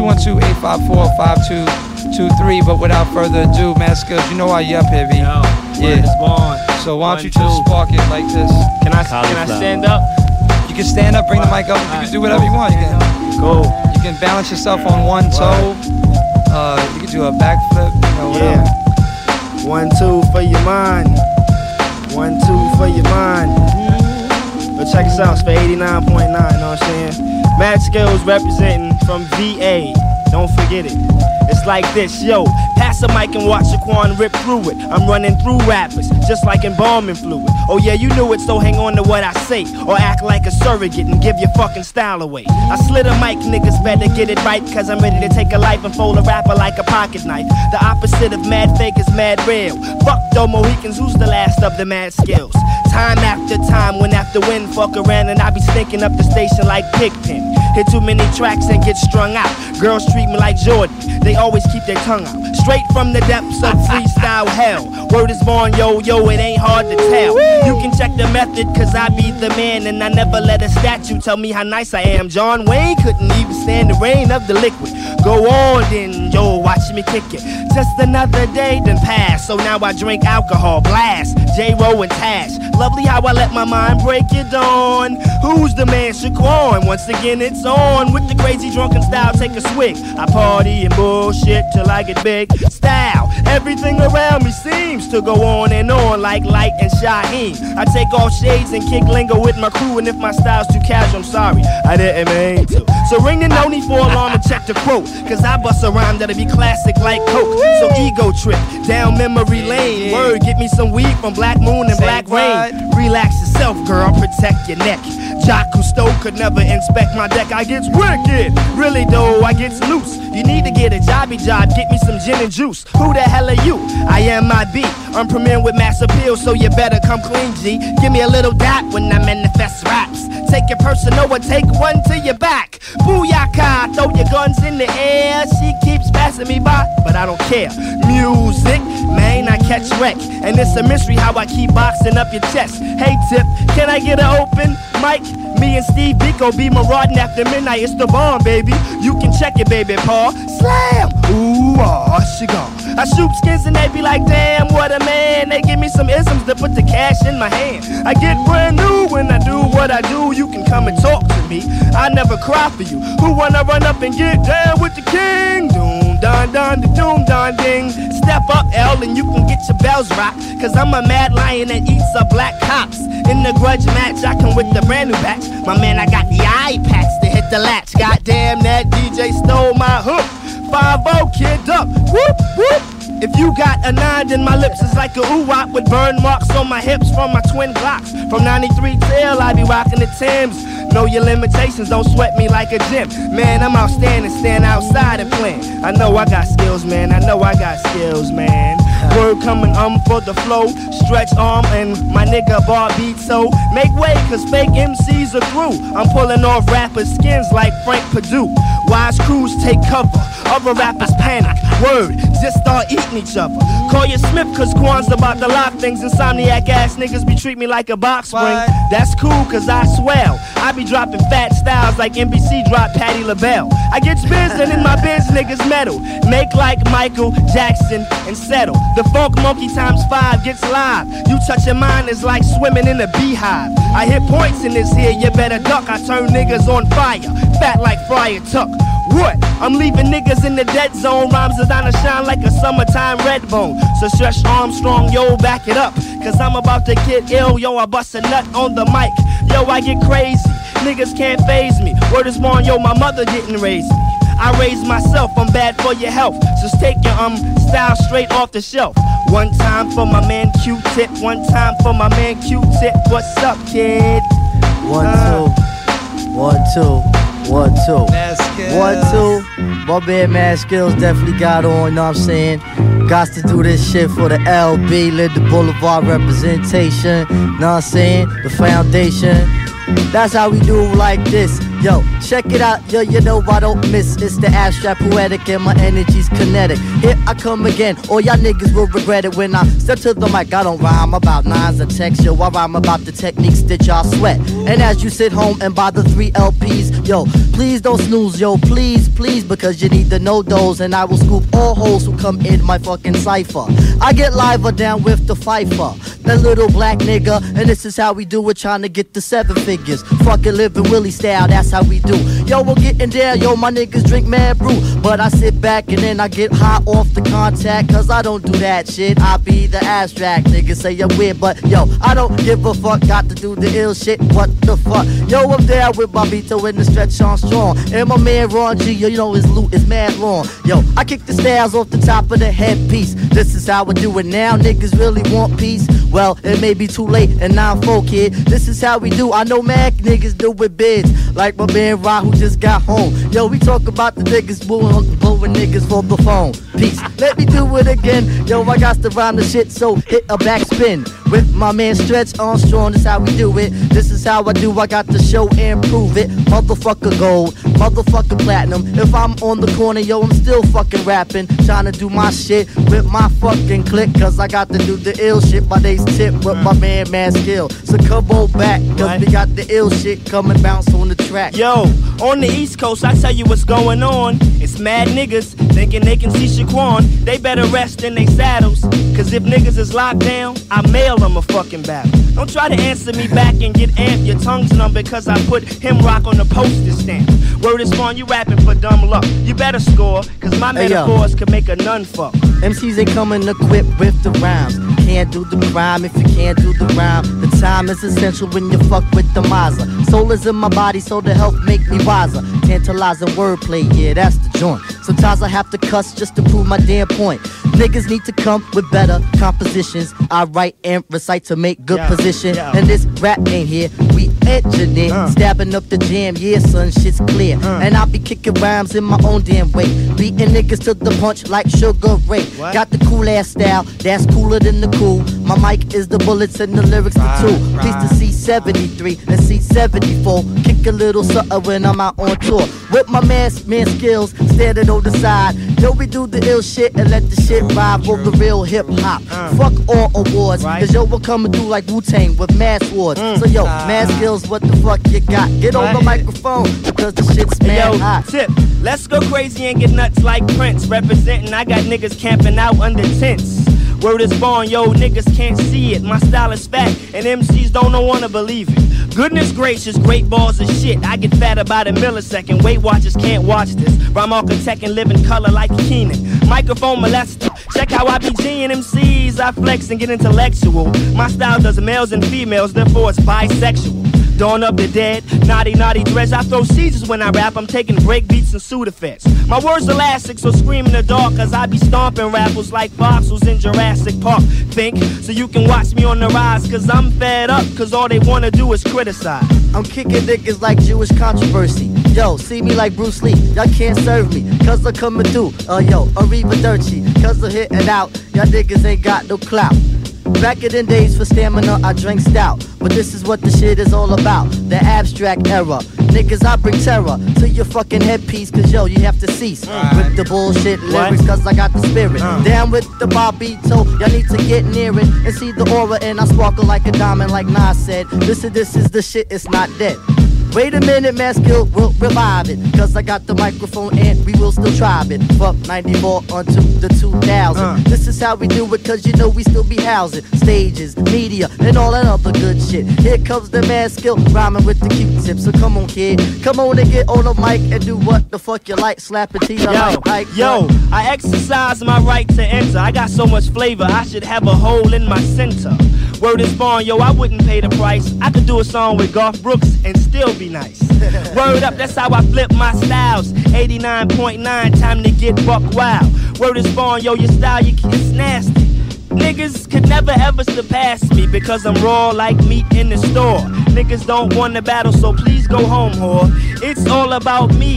212-854-5223. But without further ado, Mad Skills, you know why you up here, B? It's born. So why don't you just spark it like this? Can I stand up? You can stand up, bring the mic up. You can do whatever you want. You can go. You can balance yourself on one toe. You can do a backflip. You know, whatever. 1, 2 for your mind. 1, 2 for your mind. But check us out, it's for 89.9, know what I'm saying? Mad Skills representing from VA, don't forget it. It's like this, yo, pass a mic and watch Shaquan rip through it. I'm running through rappers, just like embalming fluid. Oh yeah, you knew it, so hang on to what I say, or act like a surrogate and give your fucking style away. I slid a mic, niggas better get it right, cause I'm ready to take a life and fold a rapper like a pocket knife. The opposite of mad fake is mad real. Fuck though Mohicans, who's the last of the Mad Skills? Time after time, when after wind, fuck around and I be stinking up the station like Pigpen. Hit too many tracks and get strung out. Girls treat me like Jordan, they always keep their tongue out. Straight from the depths of freestyle hell. Word is born, yo, it ain't hard to tell. You can check the method, cause I be the man. And I never let a statue tell me how nice I am. John Wayne couldn't even stand the rain of the liquid. Go on then, yo, watch me kick it. Just another day done passed, so now I drink alcohol, blast, J-Ro and Tash. Lovely how I let my mind break it on. Who's the man, Shaquan? Once again it's on. With the crazy drunken style, take a swig. I party and bullshit till I get big. Style, everything around me seems to go on and on like Light and Shaheem. I take off shades and kick lingo with my crew, and if my style's too casual, I'm sorry, I didn't mean to. So ring the no need for alarm and check the quote, cause I bust a rhyme that'll be classic like Coke. So ego trip, down memory lane. Word, get me some weed from Black Moon and Black Rain. Relax yourself, girl, protect your neck. Jacques Cousteau could never inspect my deck. I gets wicked, really though, I gets loose. You need to get a jobby job, get me some gin and juice. Who the hell are you? I am my beat. I'm premiering with mass appeal, so you better come clean, G. Give me a little dap when I manifest raps. Take it personal or take one to your back. Booyaka, throw your guns in the air. She keeps passing me by, but I don't care. Music, man, I catch wreck. And it's a mystery how I keep boxing up your chest. Hey Tip, can I get an open mic? Me and Steve Biko be marauding after midnight. It's the bomb, baby. You can check it, baby, Paul. Slam! Ooh. ooh, ah, cigar. I shoot skins and they be like, damn, what a man. They give me some isms to put the cash in my hand. I get brand new when I do what I do. You can come and talk to me, I never cry for you. Who wanna run up and get down with the king? Doom, dun, dun, the doom, dun, ding. Step up, L, and you can get your bells rocked. Cause I'm a mad lion that eats up black cops. In the grudge match, I come with the brand new batch. My man, I got the eye patch to hit the latch. Goddamn, that DJ stole my hook. 5-0, kid up, whoop, whoop. If you got a 9, then my lips is like a ooh-wop with burn marks on my hips from my twin Glocks. From 93 till I be rocking the Timbs. Know your limitations, don't sweat me like a gym. Man, I'm outstanding, stand outside and plan. I know I got skills, man, I know I got skills, man. Word coming for the flow, stretch arm and my nigga bar beat. So make way, cause fake MCs are through. I'm pulling off rappers' skins like Frank Perdue. Wise crews take cover, other rappers panic. Word, just start eating each other. Call your Smith, cause Quan's about to lock things. Insomniac ass niggas be treat me like a box spring. That's cool, cause I swell. I be dropping fat styles like NBC dropped Patti LaBelle. I get biz and in my biz niggas metal. Make like Michael Jackson and settle. The funk monkey ×5 gets live. You touch your mind is like swimming in a beehive. I hit points in this here, you better duck. I turn niggas on fire, fat like Friar Tuck. What? I'm leaving niggas in the dead zone. Rhymes are down to shine like a summertime red bone. So Stretch Armstrong, yo, back it up. Cause I'm about to get ill, yo, I bust a nut on the mic. Yo, I get crazy, niggas can't faze me. Word is born, yo, my mother didn't raise me. I raised myself, I'm bad for your health. So take your style straight off the shelf. One time for my man Q-Tip, one time for my man Q-Tip. What's up, kid? 1, 2, 1, 2. 1, 2. 1, 2. My man Mad Skills definitely got on, you know what I'm saying? Got to do this shit for the LB, Linda Boulevard representation, you know what I'm saying? The foundation. That's how we do like this. Yo, check it out, yo, you know I don't miss. It's the abstract poetic and my energy's kinetic. Here I come again, all y'all niggas will regret it when I step to the mic. I don't rhyme about nines or text, yo, I rhyme about the techniques that y'all sweat. And as you sit home and buy the 3 LPs, yo, please don't snooze, yo, please, please, because you need to know those. And I will scoop all hoes who come in my fucking cypher. I get liver down with the fifer, that little black nigga, and this is how we do it, trying to get the 7 figures. Fucking living Willie style, that's how we do. Yo, we're getting there, yo, my niggas drink mad brew. But I sit back and then I get high off the contact, cause I don't do that shit. I be the abstract, niggas say I'm weird, but yo, I don't give a fuck. Got to do the ill shit, what the fuck. Yo, I'm there with Bobito in the Stretch Armstrong, and my man Ron G, yo, you know his loot is mad long. Yo, I kick the styles off the top of the headpiece. This is how I do it now, niggas really want peace. Well, it may be too late, and now I'm 4, kid. This is how we do. I know mad niggas do with bids, like my man Rod who just got home. Yo, we talk about the niggas blowing niggas for the phone. Peace. Let me do it again. Yo, I got to rhyme the shit, so hit a backspin. With my man Stretch Armstrong, this how we do it. This is how I do, I got to show and prove it. Motherfucker gold, motherfucker platinum. If I'm on the corner, yo, I'm still fucking rapping. Trying to do my shit with my fucking click, cause I got to do the ill shit. My days tip with my man Mad Skill. So come on back, cause we got the ill shit coming bounce on the track. Yo, on the East Coast, I tell you what's going on. It's mad niggas thinking they can see Shaquan. They better rest in they saddles, cause if niggas is locked down, I mail them a fucking battle. Don't try to answer me back and get amped. Your tongue's numb because I put him rock on the poster stamp. Word is born, you rapping for dumb luck. You better score, cause my metaphors could make a nun fuck. MCs ain't coming equipped with the rhymes. Can't do the crime if you can't do the rhyme. The time is essential when you fuck with the miser. Soul is in my body, so the health make me wiser. Tantalizing wordplay, yeah, that's the joint. Sometimes I have to cuss just to prove my damn point. Niggas need to come with better compositions. I write and recite to make good position. And this rap game here, we engineer. Stabbing up the jam, yeah, son, shit's clear. And I be kicking rhymes in my own damn way. Beating niggas to the punch like Sugar Ray. Got the cool ass style, that's cooler than the cool. My mic is the bullets and the lyrics the tool. Peace to C73 and C74. Kick a little something when I'm out on tour. With my man Skills, standing on the side. Yo, we do the ill shit and let the shit ride for the real hip hop. Fuck all awards, cause yo, we're coming through like Wu-Tang with mad swords. So yo, mad skills, what the fuck you got? Get on the microphone, because the shit's mad hot. Tip, let's go crazy and get nuts like Prince. Representing, I got niggas camping out under tents. Word is born, yo, niggas can't see it. My style is fat, and MCs don't wanna believe it. Goodness gracious, great balls of shit. I get fat about a millisecond. Weight watchers can't watch this. Rhyme architect and live in color like Keenan. Microphone molester. Check how I be G'ing MCs. I flex and get intellectual. My style does males and females, therefore it's bisexual. Dawn of the dead, naughty dreads. I throw seizures when I rap, I'm taking break beats and Sudafeds. My words elastic, so scream in the dark, cause I be stomping rappers like fossils in Jurassic Park. Think, so you can watch me on the rise, cause I'm fed up, cause all they wanna do is criticize. I'm kicking niggas like Jewish controversy. Yo, see me like Bruce Lee, y'all can't serve me, cause I'm coming through. Yo, Arrivederci, cause I'm hitting out, y'all niggas ain't got no clout. Back in the days for stamina, I drank stout. But this is what the shit is all about, the abstract era. Niggas, I bring terror to your fucking headpiece, cause yo, you have to cease with the bullshit lyrics, cause I got the spirit. Down with the Barbito, y'all need to get near it and see the aura, and I sparkle like a diamond, like Nas said. This is the shit, it's not dead. Wait a minute, man, skill will revive it, cause I got the microphone and we will still try it. Fuck 94 onto the 2000. This is how we do it, cause you know we still be housing stages, media, and all that other good shit. Here comes the man skill, rhyming with the Q-tip. So come on, kid, come on and get on the mic and do what the fuck you like. Slap a T like yo, I exercise my right to enter. I got so much flavor, I should have a hole in my center. Word is born, yo, I wouldn't pay the price. I could do a song with Garth Brooks and still be nice. Word up, that's how I flip my styles. 89.9, time to get buck wild. Word is born, yo, your style, it's nasty. Niggas could never ever surpass me, because I'm raw like meat in the store. Niggas don't want to battle, so please go home, whore. It's all about me,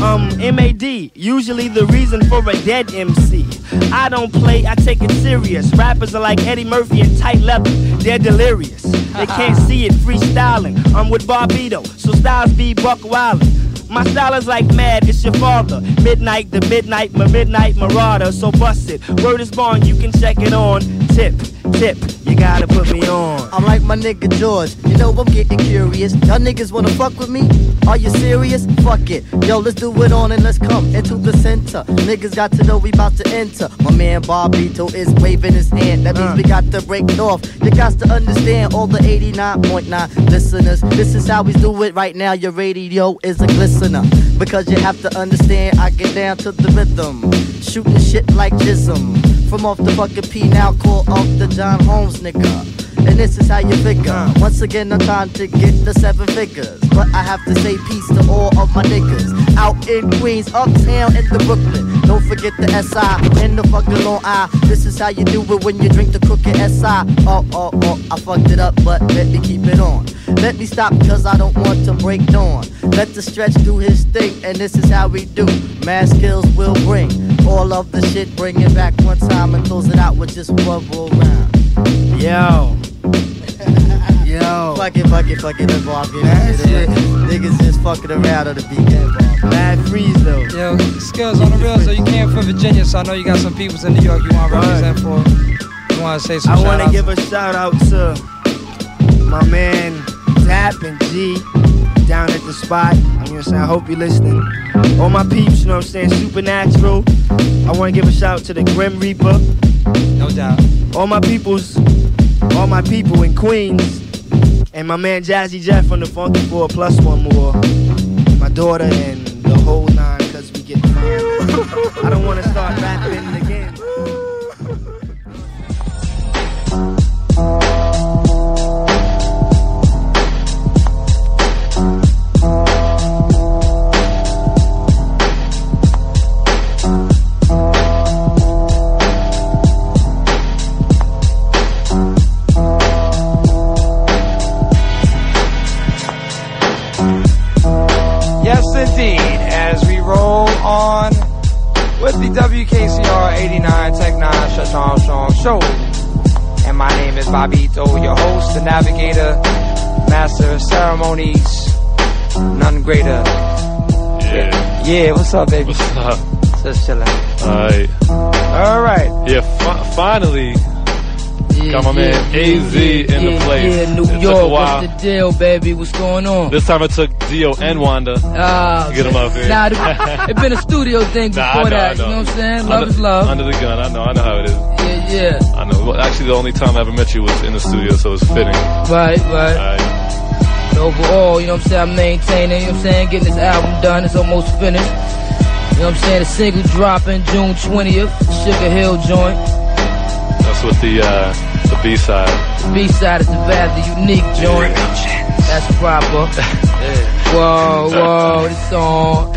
M.A.D. Usually the reason for a dead MC. I don't play, I take it serious. Rappers are like Eddie Murphy in tight leather, they're delirious. They can't see it, freestyling. I'm with Barbito, so styles be buck wildin'. My style is like mad, it's your father. Midnight, the midnight, my midnight marauder. So bust it, word is born, you can check it on. Tip, you gotta put me on. I'm like my nigga George, you know I'm getting curious. Y'all niggas wanna fuck with me? Are you serious? Fuck it, yo, let's do it on and let's come into the center. Niggas got to know we about to enter. My man Barbito is waving his hand, that means we got to break it off. You got to understand all the 89.9 listeners. This is how we do it right now, your radio is a glistener. Because you have to understand, I get down to the rhythm, shooting shit like Jism. From off the fucking P, now call off the John Holmes nigga. And this is how you figure. Once again, I'm trying to get the 7 figures. But I have to say peace to all of my niggas out in Queens, uptown, in the Brooklyn. Don't forget the SI and the fucking Long I. This is how you do it when you drink the crooked SI. Oh, I fucked it up, but let me keep it on. Let me stop, cause I don't want to break dawn. Let the stretch do his thing, and this is how we do. Mad skills will bring all of the shit, bring it back one time and close it out with just one roll round. Yo. Fuck it, that's all I'm getting shit. Niggas just fucking around on the beat. Mad freeze though. Yo, skills on the real, so you came from Virginia, so I know you got some peoples in New York you want to represent for. You want to say some I want to give a shout out to my man Tap and G down at the spot. You know what I'm saying? I hope you're listening. All my peeps, you know what I'm saying? Supernatural. I want to give a shout out to the Grim Reaper. No doubt. All my people in Queens. And my man Jazzy Jeff from the Funky 4 plus one more. My daughter and the whole nine, cause we get fun. I don't want to start rapping again. On with the WKCR 89 Tech 9 Stretch Armstrong Show. And my name is Bobito, your host, the navigator, master of ceremonies, none greater. Yeah, what's up, baby? What's up? Just chilling. Alright. Alright. Yeah, finally. Got my man AZ in the place. Yeah, New York, what's the deal, baby? What's going on? This time it took Dio and Wanda to get him up here. Nah, it's been a studio thing before that. You know what I'm saying? Love is love. Under the gun, I know how it is. Yeah. I know. Well, actually, the only time I ever met you was in the studio, so it's fitting. Right. Overall, you know what I'm saying? I'm maintaining, you know what I'm saying? Getting this album done. It's almost finished. You know what I'm saying? The single dropping June 20th. Sugar Hill joint. That's with the B-side. The B-side is the unique joint. That's proper. Whoa, this song.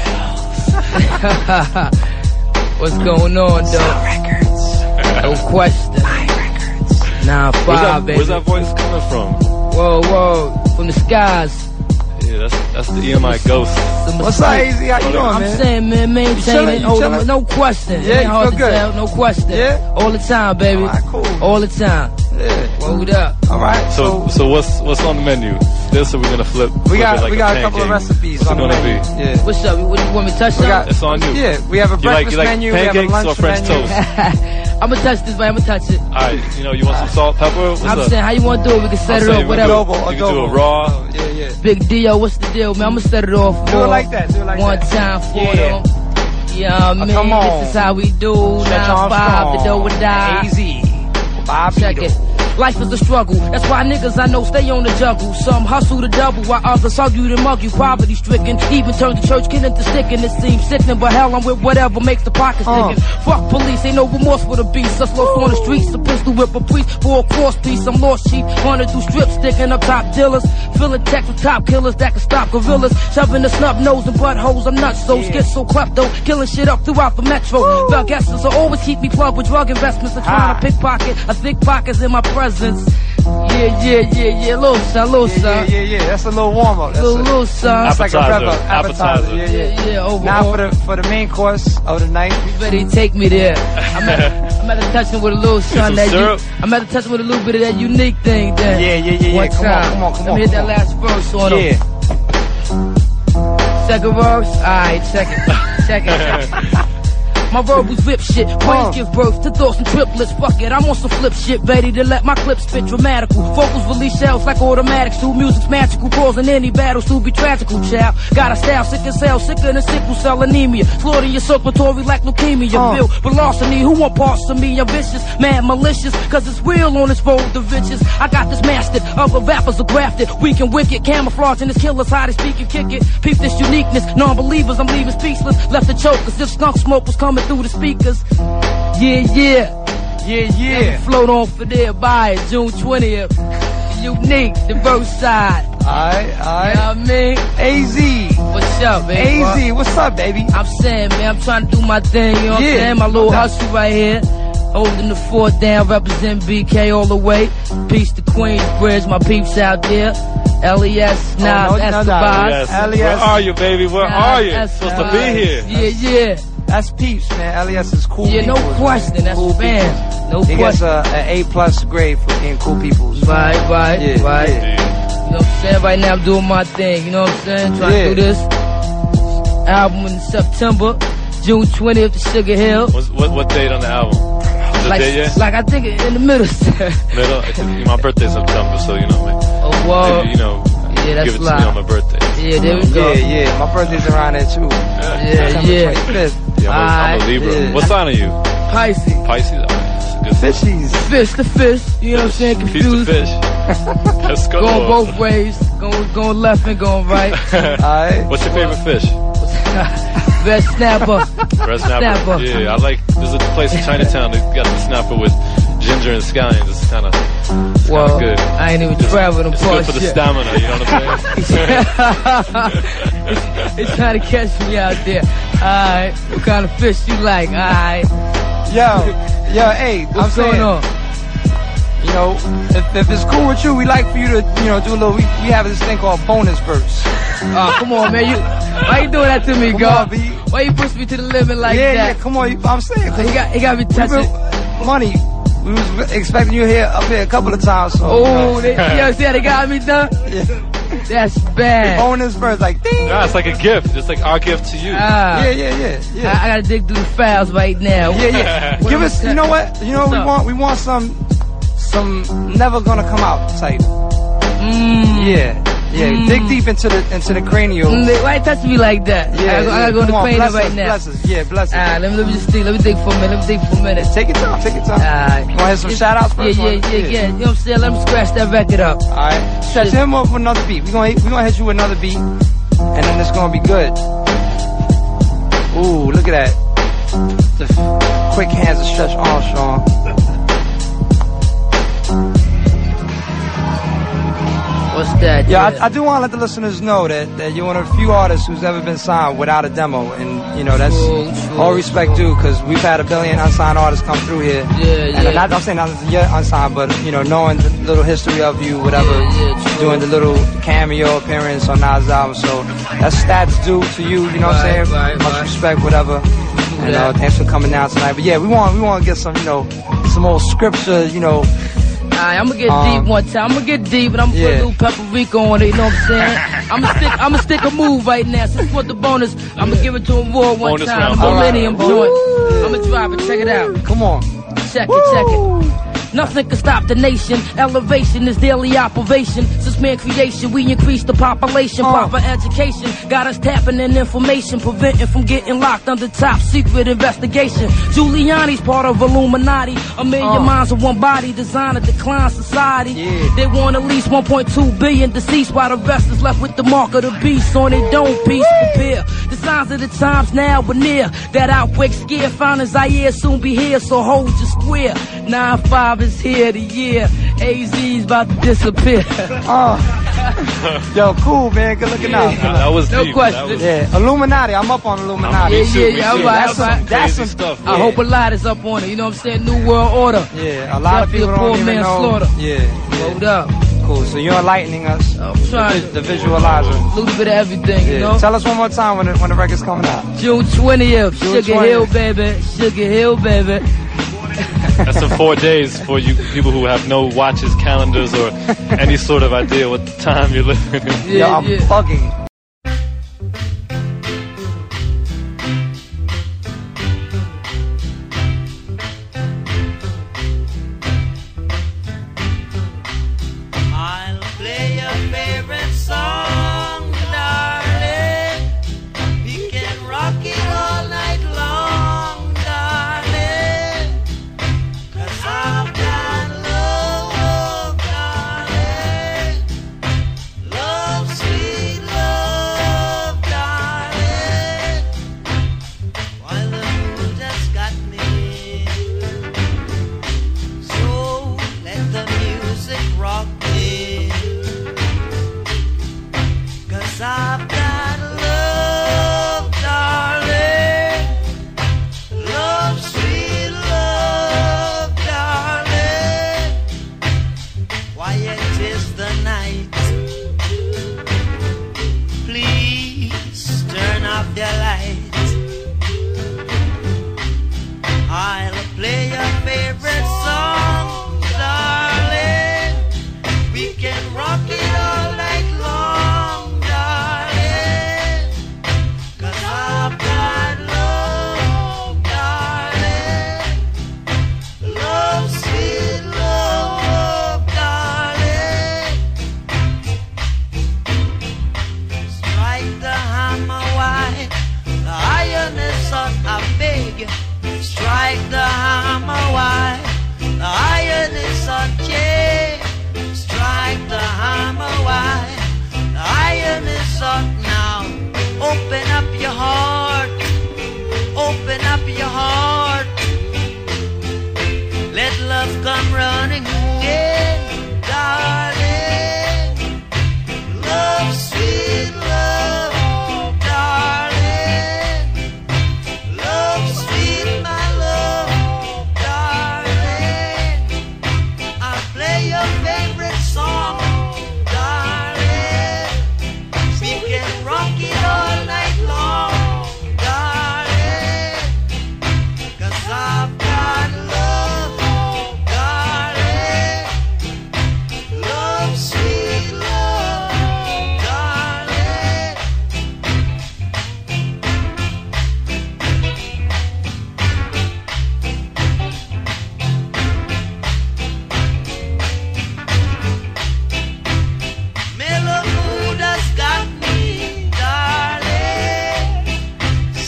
What's going on, though? No question. 9-5, baby. Where's that voice coming from? Whoa, from the skies. Yeah, that's the EMI ghost. What's up, AZ? How you doing, man? I'm saying, man, maintain it. No question. Yeah, you feel good? No question. Yeah? All the time, baby. All right, cool. All the time. Yeah. Hold up. All right. So what's on the menu? This or we're gonna flip? We got like a couple of recipes what's on the menu. Yeah. What's up? What you want me to touch on? It's on you. Yeah, we have a breakfast menu. Pancakes we have a lunch or French menu. toast? I'm gonna touch this, man. I'm gonna touch it. Alright, you want some salt, pepper? What's I'm up? saying, how you want to do it? We can set it up, whatever. You can do it raw. Yeah. Big Dio, what's the deal, man? I'm gonna set it off. Do it like that. One time for them. Yeah, man. Come on. This is how we do. 9-5, the dough would die. Easy. Check it. Life is a struggle. That's why niggas I know stay on the juggle. Some hustle to double while others argue to mug you. Poverty stricken. Even turn the church kid into sticking. It seems sickening, but hell, I'm with whatever makes the pockets sticking. Fuck police, ain't no remorse for the beast. Us lost on the streets. A pistol whip a priest for a cross piece. I'm lost sheep. Running through strips, sticking up top dealers. Filling text with top killers that can stop gorillas. Shoving the snub nose and buttholes. I'm nuts, so schizo klepto. Killing shit up throughout the metro. The guests will always keep me plugged with drug investments. And trying to pickpocket a thick pockets in my presence. Yeah, little son. Yeah. That's a little warm up. Little son. That's like a appetizer. Yeah. Overall. Now for the main course of the night. You better take me there. I'm at to touch him with a little son. I'm at to touch him with a little bit of that unique thing. Then. Yeah. Come on. Let me hit that last verse on him. Second verse. Alright, check it. My verbals whip shit, brains give birth to thoughts and triplets. Fuck it, I'm on some flip shit, ready to let my clips spit dramatical. Vocals release shells like automatics, too. Music's magical, causing any battles to be tragical, child. Got a style sick as hell, sicker than sickle cell anemia. Slaughter your circulatory like leukemia. Bill velocity, who want parts of me? I'm vicious, mad, malicious, cause it's real on this road to riches. I got this mastered, other rappers are grafted. Weak and wicked, camouflaging this killer's how they speak and kick it. Peep this uniqueness, non-believers, I'm leaving speechless. Left the choke, as if skunk smoke was coming through the speakers. Yeah. Float on for there by it, June 20th. Unique, the verse side. Alright. You know what I mean? AZ. What's up, baby? AZ, what's up, baby? I'm saying, man, I'm trying to do my thing, you know what I'm saying? My little hustle right here. Holding the fort down, represent BK all the way. Peace to Queensbridge, my peeps out there. LES, Nas, Estabas. Where are you, baby? Where are you? Supposed to be here. Yeah. That's peeps, man. LES is cool. Yeah, no question. That's cool fans. No question. He gets question. an A+ grade for being cool peoples. Right. Yeah. You know what I'm saying? Right now I'm doing my thing. You know what I'm saying? Trying to do this album in September, June 20th to Sugar Hill. What date on the album? Like I think in the middle. Middle? My birthday's September, so you know, man. Oh, wow. Yeah, that's give it to me on my birthday. Yeah, there we go. Yeah. My birthday's around there too. Yeah. 25th. Yeah, I'm a Libra. Yeah. What sign are you? Pisces. Alright, good. Fishies. The fish. You know what I'm saying? Confused. Piece the fish. Let's go. Going both ways. Going left and going right. Alright. What's your favorite fish? Red snapper. Red snapper. Yeah, I like. There's a place in Chinatown that got the snapper with ginger and scallions. It's kind of good. I ain't even traveled them parts. It's good for the stamina. You know what I'm saying? It's trying to catch me out there. Alright, what kind of fish you like? Alright. Yo, hey, what's going on? You know, if it's cool with you, we like for you to, do a little. We have this thing called bonus verse. Oh, come on, man. Why you doing that to me, God? Why you push me to the limit like that? Yeah, come on. I'm saying. He got me touching. Money. We was expecting you up here a couple of times. So, see how they got me done? Yeah. That's bad. Bonus verse, like ding. Yeah, it's like a gift. It's like our gift to you. Yeah. I gotta dig through the files right now. Yeah. Give us, you know what? You know what we want? We want some never gonna come out type. Yeah. Dig deep into the cranial. Why you touch me like that? Yeah, I gotta go to the cranial right now. Bless us. Yeah, bless us. Let me just dig. Let me dig for a minute. Take your time. You wanna hear some shout outs first? Yeah. You know what I'm saying? Let me scratch that record up. Alright. Set him up with another beat. We gonna hit you with another beat. And then it's gonna be good. Ooh, look at that. The quick hands of Stretch Armstrong. What's that? Yeah, I do want to let the listeners know that you're one of the few artists who's ever been signed without a demo, and you know that's all respect due, because we've had 1 billion unsigned artists come through here. And I'm saying not yet unsigned, but you know, knowing the little history of you, whatever, doing the little cameo appearance on Nas' album, so that's stats due to you. You know what I'm saying? Much respect, whatever. And thanks for coming down tonight. But yeah, we want to get some, you know, some old scripture, you know. I'm gonna get deep one time. I'm gonna get deep, and I'm gonna put a little paprika on it. You know what I'm saying? I'm gonna stick a move right now. So for the bonus, I'm gonna give it to him raw one time. Millennium joint. I'm gonna drop it. Check it out. Come on. Check it. Nothing can stop the nation. Elevation is daily operation. Since man creation, we increase the population. Proper education got us tapping in information, preventing from getting locked under top secret investigation. Giuliani's part of Illuminati. 1 million minds in one body, designed to decline society. They want at least 1.2 billion deceased, while the rest is left with the mark of the beast on it. Don't peace prepare. The signs of the times now are near. That outbreak scare found in Zaire soon be here, so hold your square. 9-5 is here the year. AZ's about to disappear. Yo, cool, man. Good looking out. That was no deep. question. Illuminati. I'm up on Illuminati. That's some stuff. I hope a lot is up on it. You know what I'm saying? New World Order. Yeah, a lot of people don't even know. Slaughter. Yeah. Hold up. Cool. So you're enlightening us. I'm trying the visualizer. A little bit of everything, you know. Tell us one more time when the record's coming out. June 20th. Sugar Hill, baby. Sugar Hill, baby. That's in 4 days for you people who have no watches, calendars, or any sort of idea what time you're living in. Yeah, I'm bugging. I'll play your favorite song, darling. We can rock it all night long, darling. 'Cause I've got love, darling. Love, sweet love.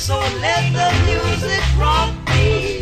So let the music rock me.